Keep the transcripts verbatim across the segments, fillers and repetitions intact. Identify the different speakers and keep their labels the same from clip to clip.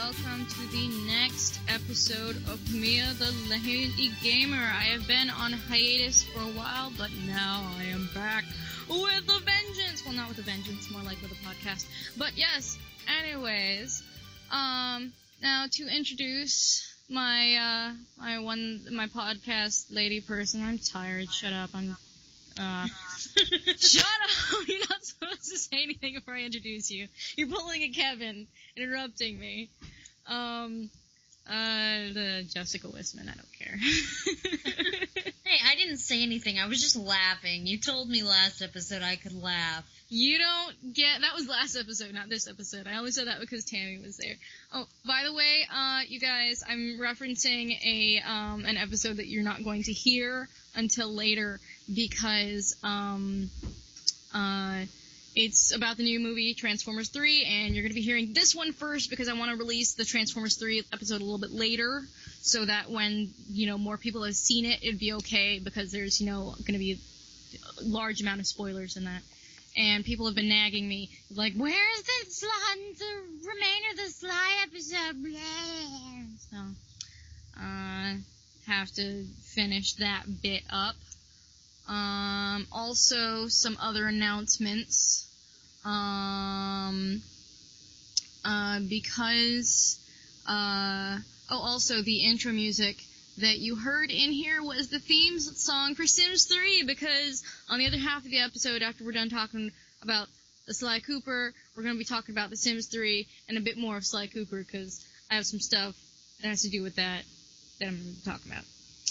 Speaker 1: welcome to the next episode of Mia the Lazy Gamer. I have been on hiatus for a while, but now I am back with a vengeance. Well, not with a vengeance, more like with a podcast. But yes, anyways, um, now to introduce my, uh, my one, my podcast lady person. I'm tired, shut up, I'm, uh, shut up! You're not supposed to say anything before I introduce you. You're pulling a Kevin, interrupting me. Um, uh, the Jessica Wisman, I don't care.
Speaker 2: Hey, I didn't say anything, I was just laughing. You told me last episode I could laugh.
Speaker 1: You don't get, that was last episode, not this episode. I only said that because Tammy was there. Oh, by the way, uh, you guys, I'm referencing a, um, an episode that you're not going to hear until later because, um, uh, it's about the new movie Transformers three, and you're going to be hearing this one first because I want to release the Transformers three episode a little bit later so that when, you know, more people have seen it, it'd be okay because there's, you know, going to be a large amount of spoilers in that. And people have been nagging me, like, where's the, Sly, the remainder of the Sly episode? Blah. So, uh, have to finish that bit up. Um, also, some other announcements. Um, uh, because, uh, oh, also the intro music that you heard in here was the theme song for Sims three, because on the other half of the episode, after we're done talking about the Sly Cooper, we're going to be talking about the Sims three and a bit more of Sly Cooper, because I have some stuff that has to do with that that I'm going to talk about.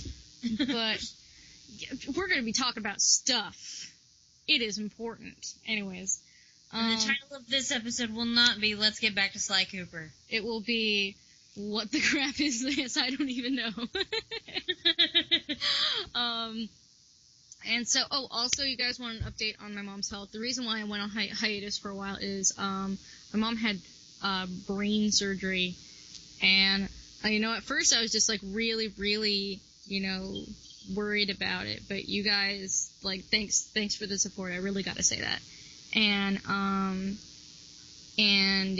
Speaker 1: But we're going to be talking about stuff. It is important. Anyways. Um,
Speaker 2: and the title of this episode will not be Let's Get Back to Sly Cooper.
Speaker 1: It will be What the crap is this? I don't even know. um, and so, oh, also, you guys want an update on my mom's health. The reason why I went on hi- hiatus for a while is um, my mom had uh, brain surgery. And, uh, you know, at first I was just, like, really, really, you know, worried about it. But you guys, like, thanks thanks for the support. I really got to say that. And, um, and...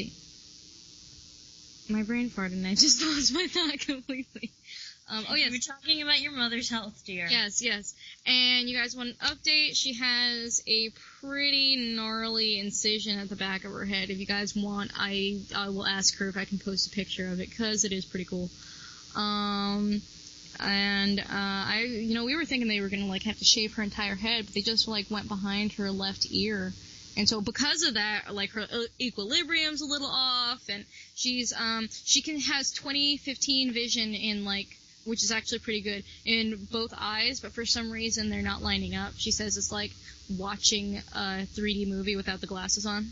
Speaker 1: my brain farted and I just lost my thought completely. Um, oh, yes.
Speaker 2: You were talking about your mother's health, dear.
Speaker 1: Yes, yes. And you guys want an update? She has a pretty gnarly incision at the back of her head. If you guys want, I, I will ask her if I can post a picture of it, because it is pretty cool. Um, and, uh, I, you know, we were thinking they were gonna, like, have to shave her entire head, but they just, like, went behind her left ear. And so because of that, like, her equilibrium's a little off, and she's, um, she can, has twenty fifteen vision in, like, which is actually pretty good, in both eyes, but for some reason they're not lining up. She says it's like watching a three D movie without the glasses on.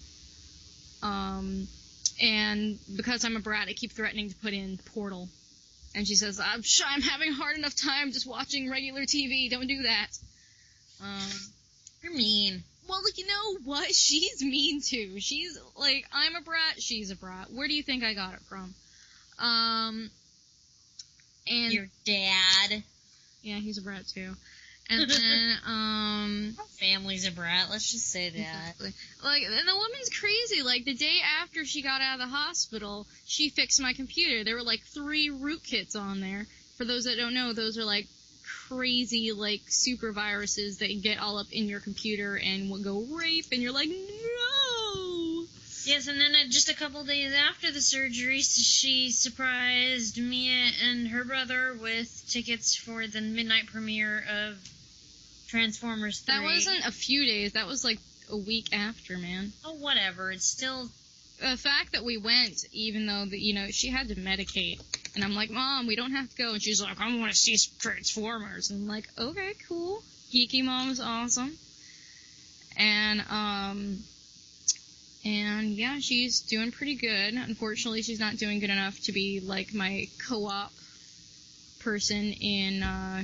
Speaker 1: Um, and because I'm a brat, I keep threatening to put in Portal. And she says, I'm sure I'm having a hard enough time just watching regular T V, don't do that. Um,
Speaker 2: You're mean.
Speaker 1: Well, like, you know what? She's mean, too. She's, like, I'm a brat, she's a brat. Where do you think I got it from? Um, and...
Speaker 2: Your dad.
Speaker 1: Yeah, he's a brat, too. And then, um...
Speaker 2: Our family's a brat, let's just say that.
Speaker 1: Exactly. Like, and the woman's crazy. Like, the day after she got out of the hospital, she fixed my computer. There were, like, three rootkits on there. For those that don't know, those are, like, crazy, like, super viruses that get all up in your computer and will go rape, and you're like, no!
Speaker 2: Yes, and then uh, just a couple days after the surgery, she surprised Mia and her brother with tickets for the midnight premiere of Transformers three.
Speaker 1: That wasn't a few days, that was, like, a week after, man.
Speaker 2: Oh, whatever, it's still...
Speaker 1: The fact that we went, even though, the, you know, she had to medicate, and I'm like, Mom, we don't have to go, and she's like, I want to see Transformers, and I'm like, okay, cool, Geeky Mom is awesome, and, um, and, yeah, she's doing pretty good. Unfortunately, she's not doing good enough to be, like, my co-op person in, uh,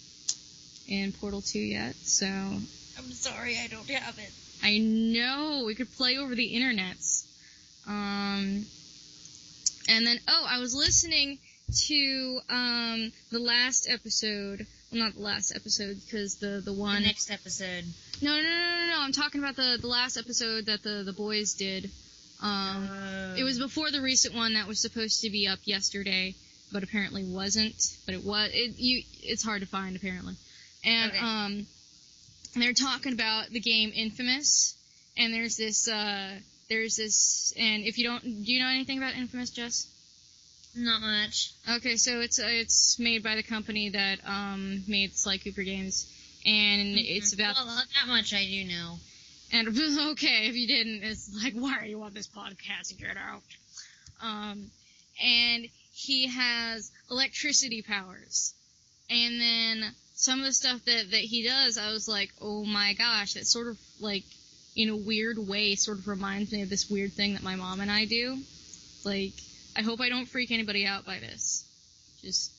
Speaker 1: in Portal two yet, so...
Speaker 2: I'm sorry, I don't have it.
Speaker 1: I know, we could play over the internets. Um, and then, oh, I was listening to, um, the last episode, well, not the last episode, because the, the one...
Speaker 2: The next episode.
Speaker 1: No, no, no, no, no, no, I'm talking about the, the last episode that the, the boys did, Um,
Speaker 2: Oh.
Speaker 1: It was before the recent one that was supposed to be up yesterday, but apparently wasn't. But it was. It you. It's hard to find apparently. And
Speaker 2: Okay.
Speaker 1: um, they're talking about the game Infamous, and there's this. Uh, there's this. And if you don't, do you know anything about Infamous, Jess?
Speaker 2: Not much.
Speaker 1: Okay, so it's uh, it's made by the company that um made Sly Cooper games, and it's about.
Speaker 2: Well, that much I do know.
Speaker 1: And okay, if you didn't, it's like, why are you on this podcast? Get out. Um, and he has electricity powers, and then some of the stuff that that he does, I was like, oh my gosh, that sort of like, in a weird way, sort of reminds me of this weird thing that my mom and I do. Like, I hope I don't freak anybody out by this. Just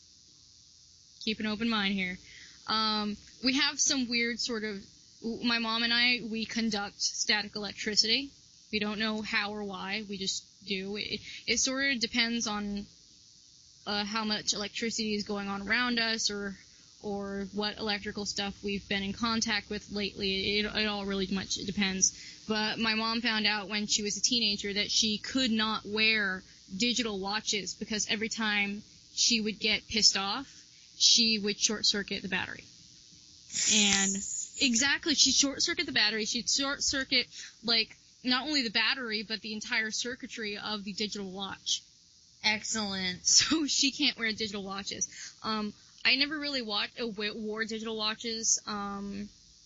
Speaker 1: keep an open mind here. Um, we have some weird sort of. My mom and I, we conduct static electricity. We don't know how or why. We just do. It, it sort of depends on uh, how much electricity is going on around us, or or what electrical stuff we've been in contact with lately. It, it all really much depends. But my mom found out when she was a teenager that she could not wear digital watches because every time she would get pissed off, she would short circuit the battery. And exactly, she'd short circuit the battery. She'd short circuit, like, not only the battery, but the entire circuitry of the digital watch.
Speaker 2: Excellent.
Speaker 1: So she can't wear digital watches. Um, I never really watched, uh, wore digital watches um,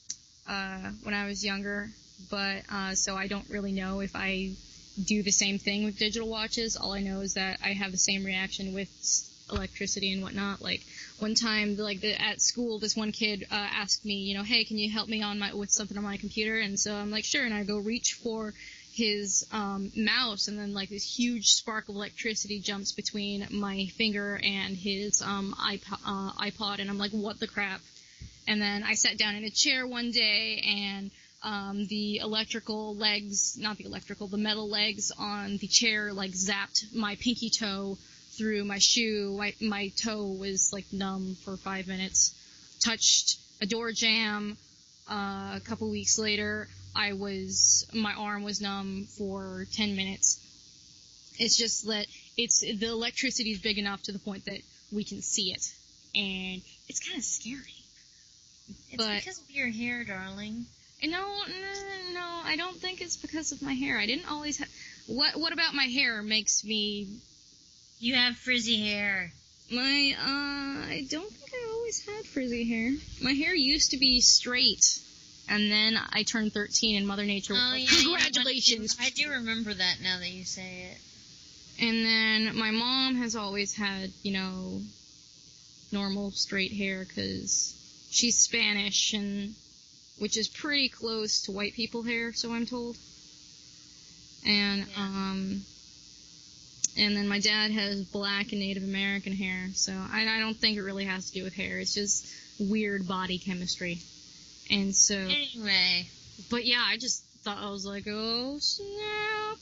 Speaker 1: uh, when I was younger, but uh, so I don't really know if I do the same thing with digital watches. All I know is that I have the same reaction with electricity and whatnot. Like, one time, like, the, at school, this one kid uh, asked me, you know, hey, can you help me on my with something on my computer? And so I'm like, sure, and I go reach for his um, mouse, and then, like, this huge spark of electricity jumps between my finger and his um, iPod, uh, iPod, and I'm like, what the crap? And then I sat down in a chair one day, and um, the electrical legs, not the electrical, the metal legs on the chair, like, zapped my pinky toe through my shoe. My, my toe was, like, numb for five minutes. Touched a door jamb. Uh, a couple weeks later, I was, my arm was numb for ten minutes. It's just that it's, the electricity is big enough to the point that we can see it. And it's kind of scary.
Speaker 2: It's
Speaker 1: But,
Speaker 2: because of your hair, darling.
Speaker 1: no, no, no, I don't think it's because of my hair. I didn't always have, what, what about my hair makes me
Speaker 2: You have frizzy hair.
Speaker 1: My, uh, I don't think I always had frizzy hair. My hair used to be straight, and then I turned thirteen, and Mother Nature was
Speaker 2: Oh,
Speaker 1: like,
Speaker 2: yeah,
Speaker 1: congratulations!
Speaker 2: I do remember that now that you say it.
Speaker 1: And then my mom has always had, you know, normal straight hair, because she's Spanish, and which is pretty close to white people hair, so I'm told. And,
Speaker 2: Yeah.
Speaker 1: um... And then my dad has black and Native American hair, so I, I don't think it really has to do with hair. It's just weird body chemistry. And so...
Speaker 2: Anyway.
Speaker 1: But yeah, I just thought, I was like, oh, snap.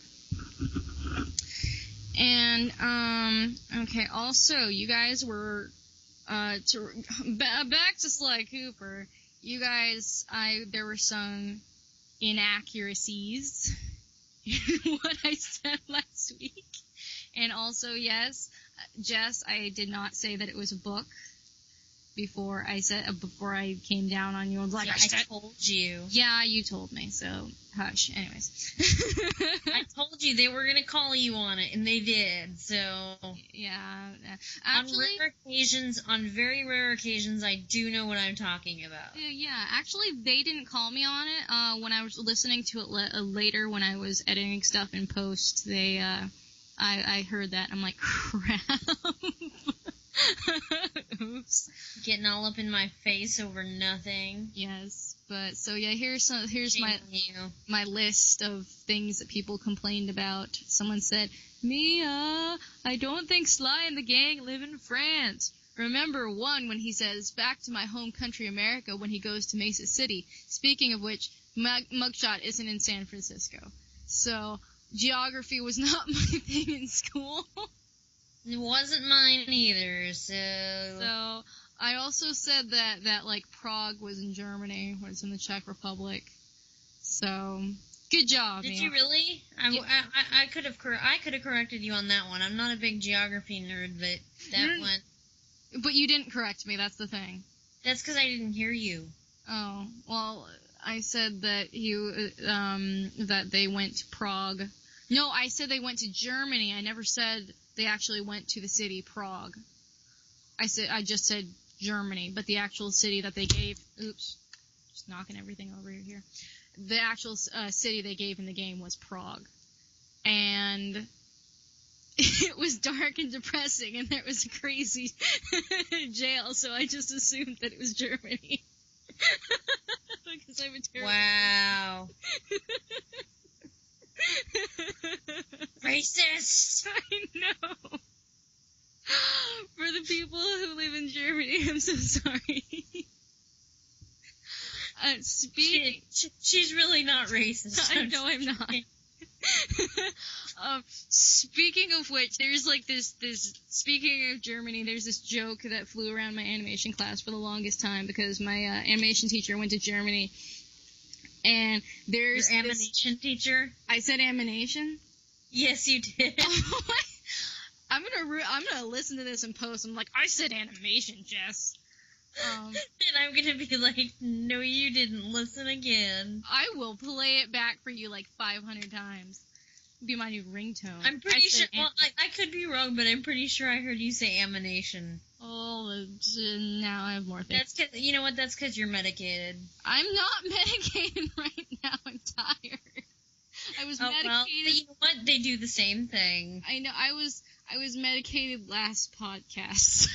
Speaker 1: And, um, okay, also, you guys were, uh, to, back to Sly Cooper, you guys, I, there were some inaccuracies in what I said last week. And also, yes, Jess, I did not say that it was a book before I said, uh, before I came down on you. I was like,
Speaker 2: Yeah,
Speaker 1: I, said,
Speaker 2: I told you.
Speaker 1: Yeah, you told me, so hush. Anyways.
Speaker 2: I told you they were going to call you on it, and they did, so...
Speaker 1: Yeah. Actually,
Speaker 2: on rare occasions, on very rare occasions, I do know what I'm talking about.
Speaker 1: yeah, actually, they didn't call me on it. Uh, when I was listening to it le- uh, later, when I was editing stuff in post, they, uh... I, I heard that. I'm like, crap. Oops.
Speaker 2: Getting all up in my face over nothing.
Speaker 1: Yes, but so yeah, here's some, here's my
Speaker 2: Shaming you.
Speaker 1: my list of things that people complained about. Someone said, Mia, I don't think Sly and the gang live in France. Remember one when he says, back to my home country America when he goes to Mesa City. Speaking of which, Mug- Mugshot isn't in San Francisco. So... Geography was not my thing in school.
Speaker 2: It wasn't mine either, so...
Speaker 1: So, I also said that, that, like, Prague was in Germany, when it's in the Czech Republic. So, Good job,
Speaker 2: Did
Speaker 1: Mia.
Speaker 2: you really? I,
Speaker 1: Yeah.
Speaker 2: I, I, I could have cor- I could have corrected you on that one. I'm not a big geography nerd, but that
Speaker 1: Mm.
Speaker 2: one.
Speaker 1: But you didn't correct me, that's the thing.
Speaker 2: That's because I didn't hear you.
Speaker 1: Oh, well, I said that he, uh, um, that they went to Prague. No, I said they went to Germany. I never said they actually went to the city Prague. I said, I just said Germany, but the actual city that they gave, oops, just knocking everything over here. The actual uh, city they gave in the game was Prague. And it was dark and depressing, and there was a crazy jail, so I just assumed that it was Germany. Because I'm a terrible
Speaker 2: Wow. Racist!
Speaker 1: I know. For the people who live in Germany, I'm so sorry. Uh, speaking...
Speaker 2: She, she, she's really not racist.
Speaker 1: I know I'm not. um, speaking of which, there's like this, this, speaking of Germany, there's this joke that flew around my animation class for the longest time because my uh, animation teacher went to Germany. And there's
Speaker 2: Your
Speaker 1: this,
Speaker 2: animation teacher?
Speaker 1: I said animation?
Speaker 2: Yes, you did.
Speaker 1: I'm gonna re- I'm gonna listen to this in post. I'm like, I said animation, Jess. Um,
Speaker 2: And I'm gonna be like, no, you didn't. Listen again.
Speaker 1: I will play it back for you like five hundred times. It'll be my new ringtone.
Speaker 2: I'm pretty
Speaker 1: I
Speaker 2: sure.
Speaker 1: said
Speaker 2: Well, I, I could be wrong, but I'm pretty sure I heard you say amination.
Speaker 1: Oh, uh, now I have more things.
Speaker 2: That's 'cause, you know what? That's because you're medicated.
Speaker 1: I'm not medicated right now. I'm tired. I was
Speaker 2: Oh
Speaker 1: medicated.
Speaker 2: well, you know what? They do the same thing.
Speaker 1: I know. I was I was medicated last podcast.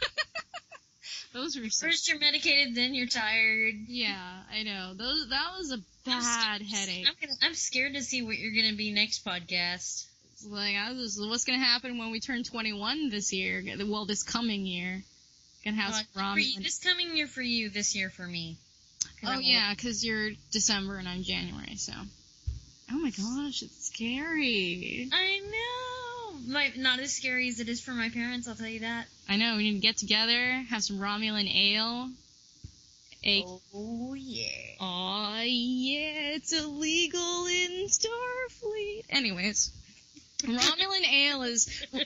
Speaker 1: Those were so.
Speaker 2: First you're medicated, then you're tired.
Speaker 1: Yeah, I know. Those that was a bad
Speaker 2: I'm scared-
Speaker 1: headache.
Speaker 2: I'm, gonna, I'm scared to see what you're gonna be next podcast.
Speaker 1: It's like, I was, what's gonna happen when we turn twenty-one this year? Well, this coming year. Gonna have
Speaker 2: Uh,
Speaker 1: some
Speaker 2: for
Speaker 1: ramen.
Speaker 2: you, this coming year for you, this year for me. 'Cause
Speaker 1: Oh
Speaker 2: I'm
Speaker 1: yeah, because you're December and I'm January, so. Oh my gosh, it's scary.
Speaker 2: I know. My, not as scary as it is for my parents, I'll tell you that.
Speaker 1: I know, we need to get together, have some Romulan ale. A-
Speaker 2: Oh, yeah.
Speaker 1: Aw, yeah, it's illegal in Starfleet. Anyways, Romulan ale is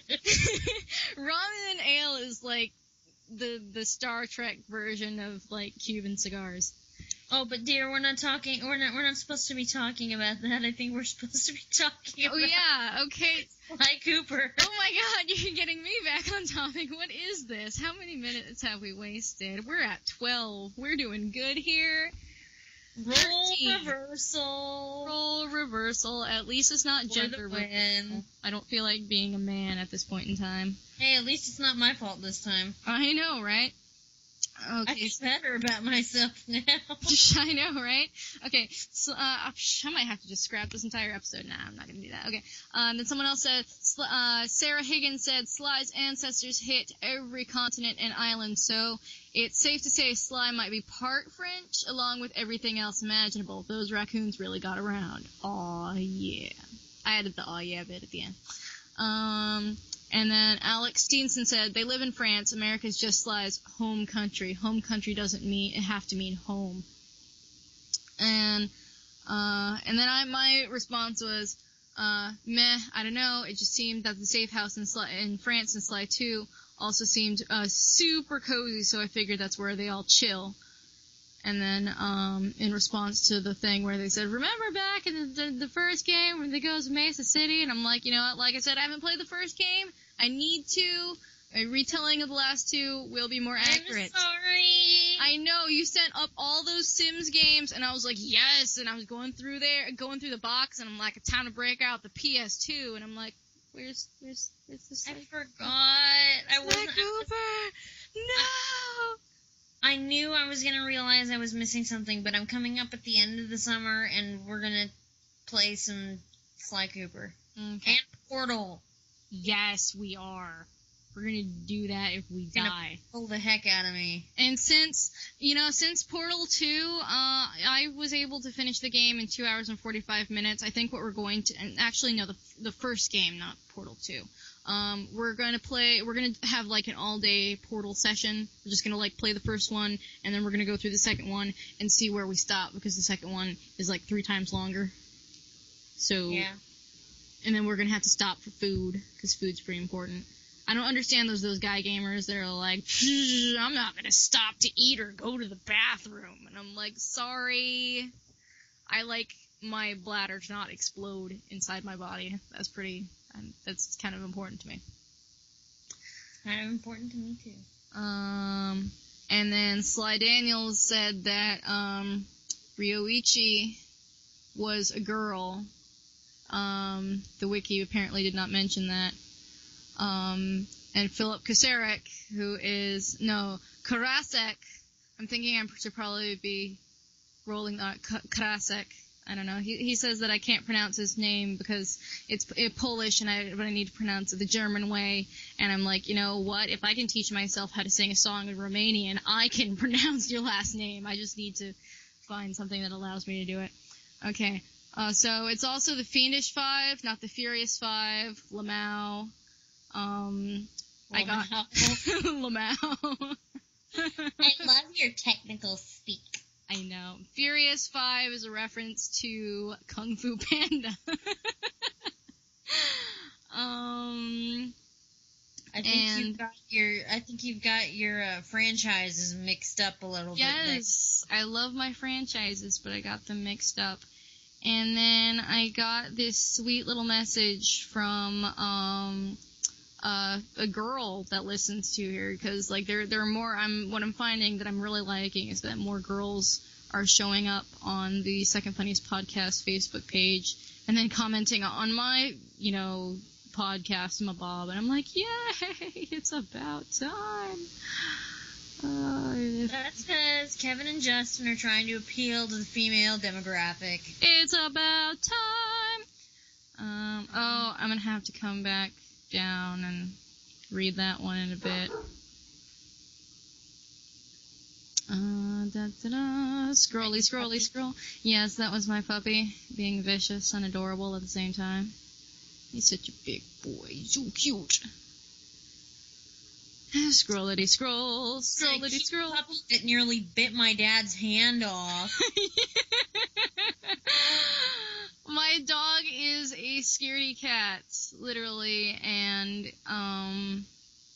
Speaker 1: Romulan ale is like the the Star Trek version of like Cuban cigars.
Speaker 2: Oh, but dear, we're not talking. We're not. We're not supposed to be talking about that. I think we're supposed to be talking about
Speaker 1: Oh yeah, okay.
Speaker 2: Sly Cooper.
Speaker 1: Oh my God, you're getting me back on topic. What is this? How many minutes have we wasted? We're at twelve. We're doing good here.
Speaker 2: Role
Speaker 1: thirteen.
Speaker 2: reversal.
Speaker 1: Role reversal. At least it's not
Speaker 2: For
Speaker 1: gender
Speaker 2: the win.
Speaker 1: reversal. I don't feel like being a man at this point in time.
Speaker 2: Hey, at least it's not my fault this time.
Speaker 1: I know, right?
Speaker 2: I
Speaker 1: Okay.
Speaker 2: feel better about myself now.
Speaker 1: I know, right? Okay, so uh, I might have to just scrap this entire episode. Nah, I'm not gonna do that. Okay. Um, then someone else said, Sl- uh, Sarah Higgins said, Sly's ancestors hit every continent and island, so it's safe to say Sly might be part French, along with everything else imaginable. Those raccoons really got around. Aw, yeah. I added the aw, yeah bit at the end. Um... And then Alex Steenson said, they live in France. America's just Sly's home country. Home country doesn't mean, it have to mean home. And, uh, and then I, my response was, uh, meh, I don't know. It just seemed that the safe house in Sly, in France in Sly two also seemed, uh, super cozy, so I figured that's where they all chill. And then, um, in response to the thing where they said, remember back in the, the, the first game when they goes to Mesa City? And I'm like, you know what, like I said, I haven't played the first game. I need to. A retelling of the last two will be more accurate.
Speaker 2: I'm sorry.
Speaker 1: I know, you sent up all those Sims games, and I was like, yes, and I was going through there, going through the box, and I'm like, it's time to break out the P S two, and I'm like, where's, where's, where's this?
Speaker 2: I forgot. I
Speaker 1: Sly
Speaker 2: wasn't.
Speaker 1: Cooper! No!
Speaker 2: I knew I was gonna realize I was missing something, but I'm coming up at the end of the summer, and we're gonna play some Sly Cooper
Speaker 1: Okay.
Speaker 2: and Portal.
Speaker 1: Yes, we are. We're gonna do that if we
Speaker 2: Gonna
Speaker 1: die.
Speaker 2: Pull the heck out of me.
Speaker 1: And since, you know, since Portal two, uh, I was able to finish the game in two hours and forty-five minutes. I think what we're going to, and actually no, the the first game, not Portal two. Um, we're gonna play, we're gonna have like an all-day Portal session. We're just gonna like play the first one, and then we're gonna go through the second one and see where we stop, because the second one is like three times longer. So,
Speaker 2: Yeah.
Speaker 1: and then we're gonna have to stop for food, because food's pretty important. I don't understand those those guy gamers that are like, I'm not gonna stop to eat or go to the bathroom. And I'm like, sorry. I like my bladder to not explode inside my body. That's pretty, that's kind of important to me.
Speaker 2: Kind of important to me, too.
Speaker 1: Um, and then Sly Daniels said that, um, Ryoichi was a girl. Um, the wiki apparently did not mention that. Um, and Philip Kacerek, who is, no, Karasek, I'm thinking I should probably be rolling, uh, Karasek, I don't know, he he says that I can't pronounce his name because it's it Polish and I, but I need to pronounce it the German way, and I'm like, you know what, if I can teach myself how to sing a song in Romanian, I can pronounce your last name, I just need to find something that allows me to do it. Okay, uh, so it's also the Fiendish Five, not the Furious Five, Lamau. Um, I got Lamau.
Speaker 2: I love your technical speak.
Speaker 1: I know. Furious Five is a reference to Kung Fu Panda. um,
Speaker 2: I think
Speaker 1: and
Speaker 2: you've got your. I think you've got your uh, franchises mixed up a little
Speaker 1: yes,
Speaker 2: bit.
Speaker 1: Yes, I love my franchises, but I got them mixed up. And then I got this sweet little message from um. Uh, a girl that listens to here, because like there there are more. I'm what I'm finding that I'm really liking is that more girls are showing up on the Second Funniest Podcast Facebook page and then commenting on my you know podcast, my Bob, and I'm like, yay, it's about time. Uh,
Speaker 2: That's because Kevin and Justin are trying to appeal to the female demographic.
Speaker 1: It's about time. Um. Oh, I'm gonna have to come back down and read that one in a bit. Uh, da, da, da. Scrolly, scrolly, scroll. Yes, that was my puppy, being vicious and adorable at the same time. He's such a big boy. He's so cute. Scrollity, scroll, scrollity, scroll.
Speaker 2: Puppy that nearly bit my dad's hand off.
Speaker 1: My dog is a scaredy cat, literally, and, um,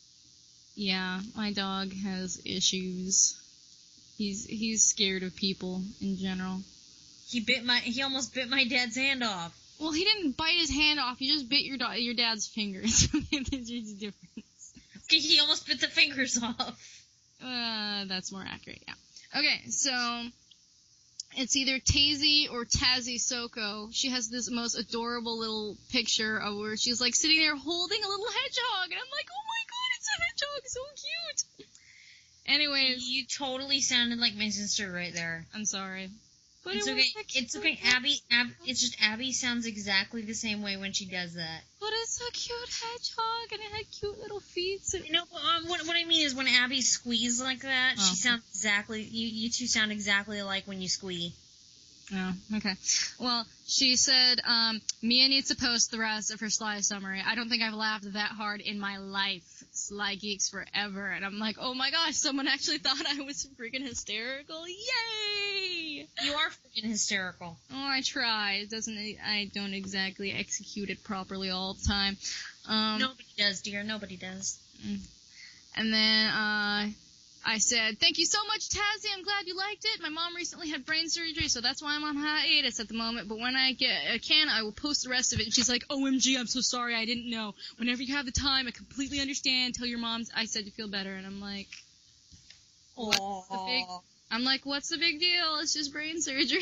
Speaker 1: yeah, my dog has issues. He's, he's scared of people in general.
Speaker 2: He bit my, he almost bit my dad's hand off.
Speaker 1: Well, he didn't bite his hand off, he just bit your do- your dad's fingers. There's a difference.
Speaker 2: Okay, he almost bit the fingers off.
Speaker 1: Uh, that's more accurate, yeah. Okay, so it's either Tazy or Tazzy Soko. She has this most adorable little picture of where she's like sitting there holding a little hedgehog, and I'm like, oh my god, it's a hedgehog, so cute. Anyways,
Speaker 2: you totally sounded like my sister right there.
Speaker 1: I'm sorry. But
Speaker 2: it's
Speaker 1: it
Speaker 2: okay. It's okay. Abby, Ab, it's just Abby sounds exactly the same way when she does that.
Speaker 1: But it's a cute hedgehog, and it had cute little feet. So
Speaker 2: you know, um, what what I mean is when Abby squeezes like that, oh. she sounds exactly. You you two sound exactly alike when you squee.
Speaker 1: Oh, okay. Well, she said, um, Mia needs to post the rest of her Sly summary. I don't think I've laughed that hard in my life. Sly Geeks forever. And I'm like, oh my gosh, someone actually thought I was freaking hysterical. Yay!
Speaker 2: You are freaking hysterical.
Speaker 1: Oh, I try. It doesn't, I don't exactly execute it properly all the time. Um,
Speaker 2: Nobody does, dear. Nobody does.
Speaker 1: And then, uh, I said, thank you so much, Tazzy. I'm glad you liked it. My mom recently had brain surgery, so that's why I'm on hiatus at the moment. But when I get a can, I will post the rest of it. And she's like, O M G, I'm so sorry. I didn't know. Whenever you have the time, I completely understand. Tell your mom I said you feel better. And I'm like, what's the big... I'm like, what's the big deal? It's just brain surgery.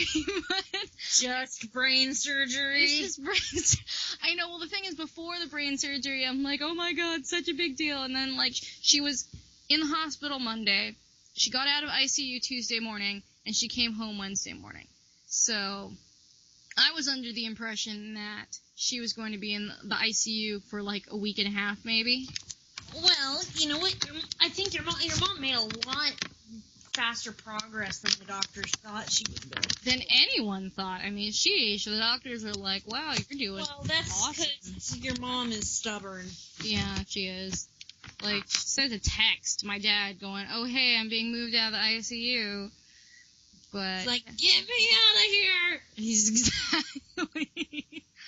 Speaker 2: Just brain surgery?
Speaker 1: It's just brain surgery. I know. Well, the thing is, before the brain surgery, I'm like, oh my god, such a big deal. And then, like, she was in the hospital Monday. She got out of I C U Tuesday morning, and she came home Wednesday morning. So I was under the impression that she was going to be in the I C U for like a week and a half, maybe.
Speaker 2: Well, you know what? I think your mom, your mom made a lot faster progress than the doctors thought she would do.
Speaker 1: Than anyone thought. I mean, she, the doctors are like, wow, you're doing
Speaker 2: well, that's
Speaker 1: awesome.
Speaker 2: Because your mom is stubborn.
Speaker 1: Yeah, she is. Like, she sent a text to my dad going, oh, hey, I'm being moved out of the I C U. But...
Speaker 2: It's like, get me out of here!
Speaker 1: He's exactly...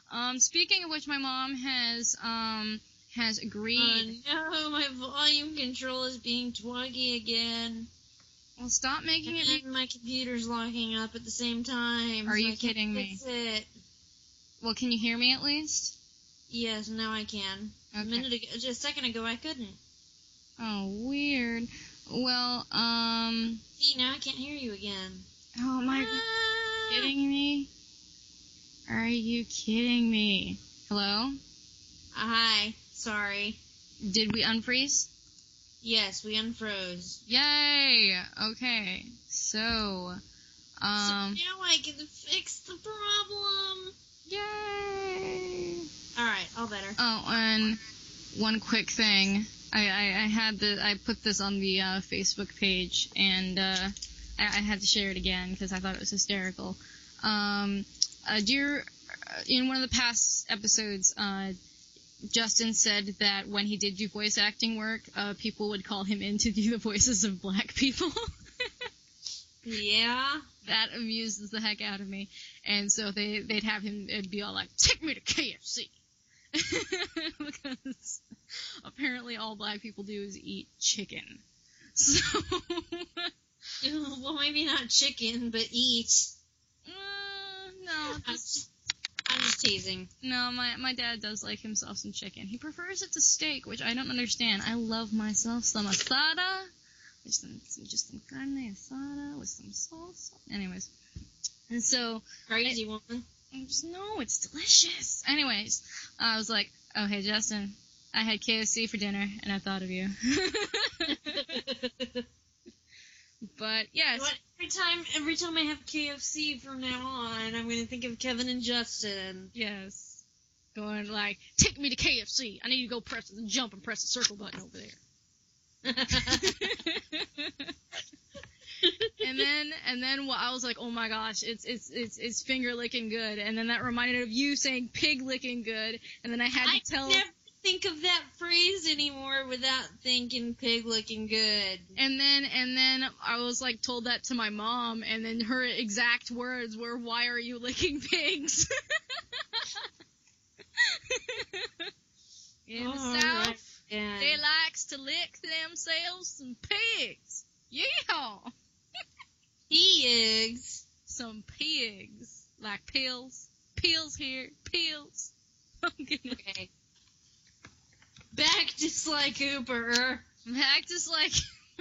Speaker 1: Um, speaking of which, my mom has um has agreed.
Speaker 2: Oh no, my volume control is being twoggy again.
Speaker 1: Well, stop making
Speaker 2: and
Speaker 1: it.
Speaker 2: And my computer's locking up at the same time.
Speaker 1: Are
Speaker 2: so
Speaker 1: you
Speaker 2: I
Speaker 1: kidding
Speaker 2: can't
Speaker 1: me?
Speaker 2: fix it.
Speaker 1: Well, can you hear me at least?
Speaker 2: Yes, now I can.
Speaker 1: Okay.
Speaker 2: A minute ago, just a second ago, I couldn't.
Speaker 1: Oh, weird. Well, um.
Speaker 2: See, now I can't hear you again.
Speaker 1: Oh my god.
Speaker 2: Ah!
Speaker 1: Kidding me? Are you kidding me? Hello?
Speaker 2: Hi. Sorry.
Speaker 1: Did we unfreeze?
Speaker 2: Yes, we unfroze.
Speaker 1: Yay! Okay. So, um.
Speaker 2: so now I can fix the problem.
Speaker 1: Yay!
Speaker 2: Alright, all better.
Speaker 1: Oh, and one quick thing. I, I, I had the I put this on the uh, Facebook page, and uh, I, I had to share it again because I thought it was hysterical. Um, uh, dear, in one of the past episodes, uh, Justin said that when he did do voice acting work, uh, people would call him in to do the voices of black people.
Speaker 2: Yeah.
Speaker 1: That amuses the heck out of me, and so they they'd have him it'd be all like, "Take me to K F C," because apparently all black people do is eat chicken. So,
Speaker 2: well, maybe not chicken, but eat.
Speaker 1: uh, no,
Speaker 2: I'm just, I'm just teasing.
Speaker 1: no. My my dad does like himself some chicken. He prefers it to steak, which I don't understand. I love myself some asada. Just some, some, just some carne asada with some salsa. Anyways, and so
Speaker 2: Crazy woman.
Speaker 1: I just no, it's delicious. Anyways, I was like, oh hey Justin, I had K F C for dinner and I thought of you. But yes,
Speaker 2: What, every time, every time I have K F C from now on, I'm gonna think of Kevin and Justin.
Speaker 1: yes, going like, take me to K F C. I need to go press jump and press the circle button over there. and then and then well, I was like, oh my gosh, it's it's it's it's finger licking good. And then that reminded of you saying pig licking good. And then I had to
Speaker 2: I
Speaker 1: tell.
Speaker 2: never think of that phrase anymore without thinking pig looking good.
Speaker 1: And then and then I was like told that to my mom, and then her exact words were, "Why are you licking pigs?" In the
Speaker 2: All
Speaker 1: South.
Speaker 2: right. Yeah.
Speaker 1: They likes to lick themselves some pigs. Yeehaw!
Speaker 2: Pigs.
Speaker 1: Some pigs. Like pills. Pills here. Pills.
Speaker 2: Okay. Back to Sly Cooper.
Speaker 1: Back to like.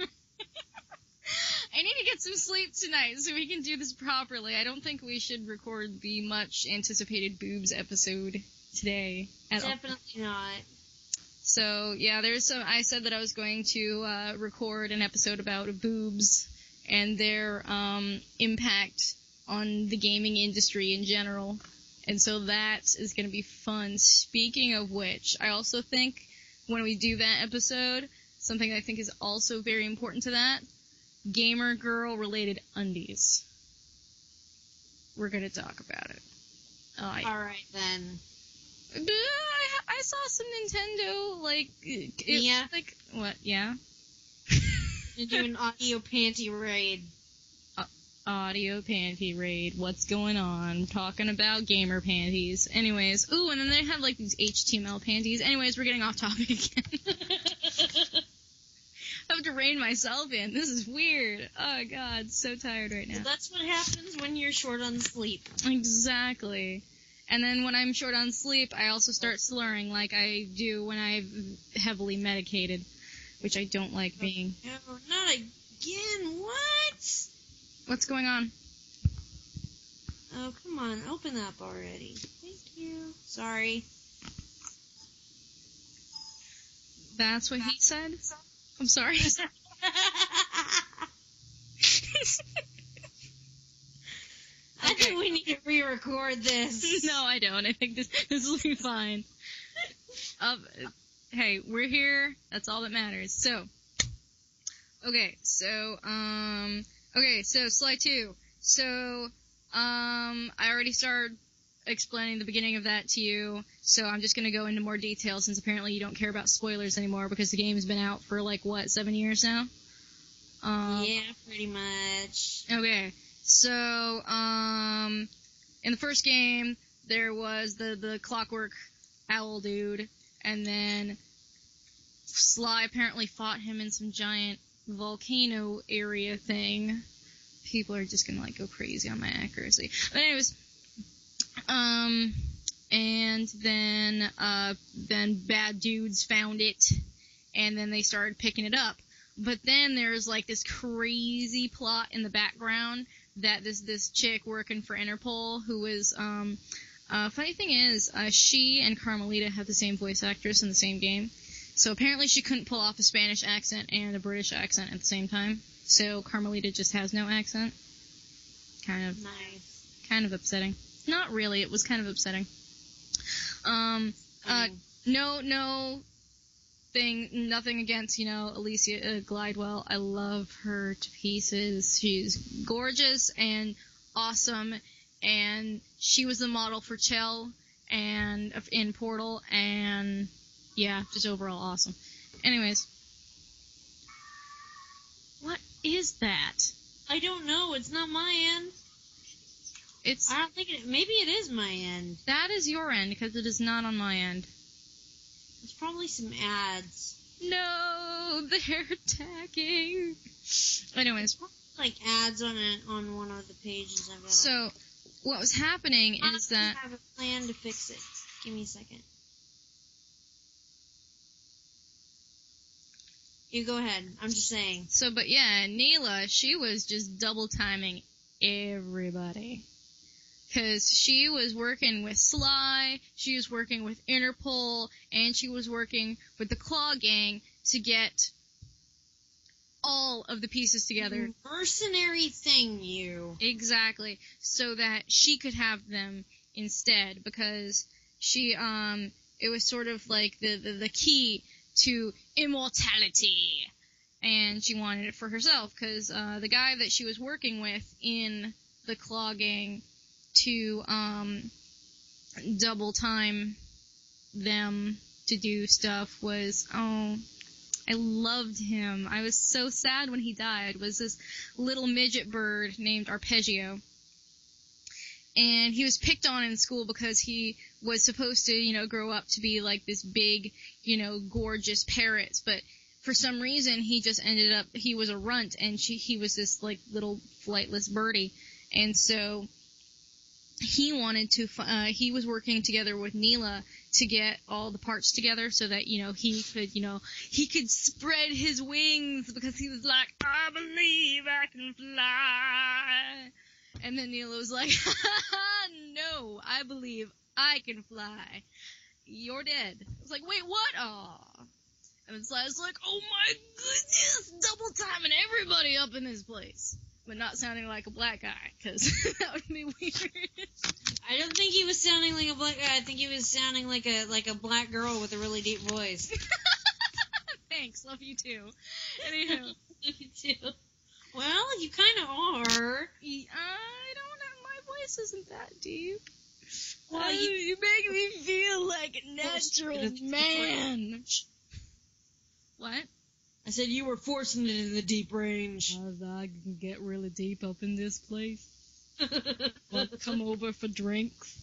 Speaker 1: I need to get some sleep tonight so we can do this properly. I don't think we should record the much anticipated boobs episode today at all.
Speaker 2: Definitely not.
Speaker 1: So, yeah, there's some, I said that I was going to, uh, record an episode about boobs and their, um, impact on the gaming industry in general. And so that is going to be fun. Speaking of which, I also think when we do that episode, something I think is also very important to that, gamer girl related undies. We're going to talk about it. Uh, I,
Speaker 2: Alright then.
Speaker 1: I, I saw some Nintendo, like, it,
Speaker 2: Yeah.
Speaker 1: like, what, yeah?
Speaker 2: You're doing audio panty raid.
Speaker 1: Uh, audio panty raid, what's going on? Talking about gamer panties. Anyways, ooh, and then they have, like, these H T M L panties. Anyways, we're getting off topic again. I have to rein myself in. This is weird. Oh, God, so tired right now.
Speaker 2: Well, that's what happens when you're short on sleep.
Speaker 1: Exactly. And then when I'm short on sleep, I also start slurring like I do when I'm heavily medicated, which I don't like being.
Speaker 2: No, not again. What?
Speaker 1: What's going on?
Speaker 2: Oh, come on. Open up already. Thank you. Sorry.
Speaker 1: That's what he said? I'm sorry.
Speaker 2: I think we need to re-record this.
Speaker 1: No, I don't. I think this this will be fine. Um, hey, we're here. That's all that matters. So, okay, so, um, okay, so Sly two. So, um, I already started explaining the beginning of that to you, so I'm just gonna go into more detail since apparently you don't care about spoilers anymore because the game's been out for, like, what, seven years now? Um,
Speaker 2: Yeah, pretty much.
Speaker 1: Okay, so, um, in the first game, there was the, the Clockwork Owl dude, and then Sly apparently fought him in some giant volcano area thing. People are just gonna, like, go crazy on my accuracy. But anyways, um, and then, uh, then bad dudes found it, and then they started picking it up. But then there's, like, this crazy plot in the background that this, this chick working for Interpol, who was, um, uh, funny thing is, uh, she and Carmelita have the same voice actress in the same game. So apparently she couldn't pull off a Spanish accent and a British accent at the same time. So Carmelita just has no accent. Kind of.
Speaker 3: Nice.
Speaker 1: Kind of upsetting. Not really, it was kind of upsetting. Um, uh, no, no thing, nothing against, you know, Alicia uh, Glidewell. I love her to pieces. She's gorgeous and awesome, and she was the model for Chell and in Portal, and yeah, just overall awesome. Anyways, what is that?
Speaker 3: I don't know. It's not my end.
Speaker 1: It's.
Speaker 3: I don't think it. Maybe it is my end.
Speaker 1: That is your end because it is not on my end.
Speaker 3: There's probably some ads.
Speaker 1: No, they're attacking. Anyways,
Speaker 3: like ads on a, on one of the pages I've got.
Speaker 1: So, what was happening
Speaker 3: I
Speaker 1: is that
Speaker 3: I have a plan to fix it. Give me a second. You go ahead. I'm just saying.
Speaker 1: So, but yeah, Neela, she was just double timing everybody. Because she was working with Sly, she was working with Interpol, and she was working with the Claw Gang to get all of the pieces together.
Speaker 3: Mercenary thing, you.
Speaker 1: Exactly. So that she could have them instead. Because she, um, it was sort of like the, the, the key to immortality. And she wanted it for herself. Because uh, the guy that she was working with in the Claw Gang to um, double time them to do stuff was, oh, I loved him. I was so sad when he died. It was this little midget bird named Arpeggio. And he was picked on in school because he was supposed to, you know, grow up to be like this big, you know, gorgeous parrot. But for some reason, he just ended up, he was a runt, and she, he was this, like, little flightless birdie. And so he wanted to, uh, he was working together with Neela to get all the parts together so that, you know, he could, you know, he could spread his wings because he was like, I believe I can fly. And then Neela was like, no, I believe I can fly. You're dead. I was like, wait, what? Aw. And then Sly was like, oh my goodness, double timing everybody up in this place. But not sounding like a black guy, because that would be weird.
Speaker 3: I don't think he was sounding like a black guy. I think he was sounding like a like a black girl with a really deep voice.
Speaker 1: Thanks, love you too. Anyhow.
Speaker 3: Love you too. Well, you kind of are.
Speaker 1: I don't know, my voice isn't that deep.
Speaker 3: Well,
Speaker 1: uh,
Speaker 3: you,
Speaker 1: you make me feel like a natural man. What?
Speaker 3: I said you were forcing it in the deep range.
Speaker 1: I can get really deep up in this place. Want to come over for drinks?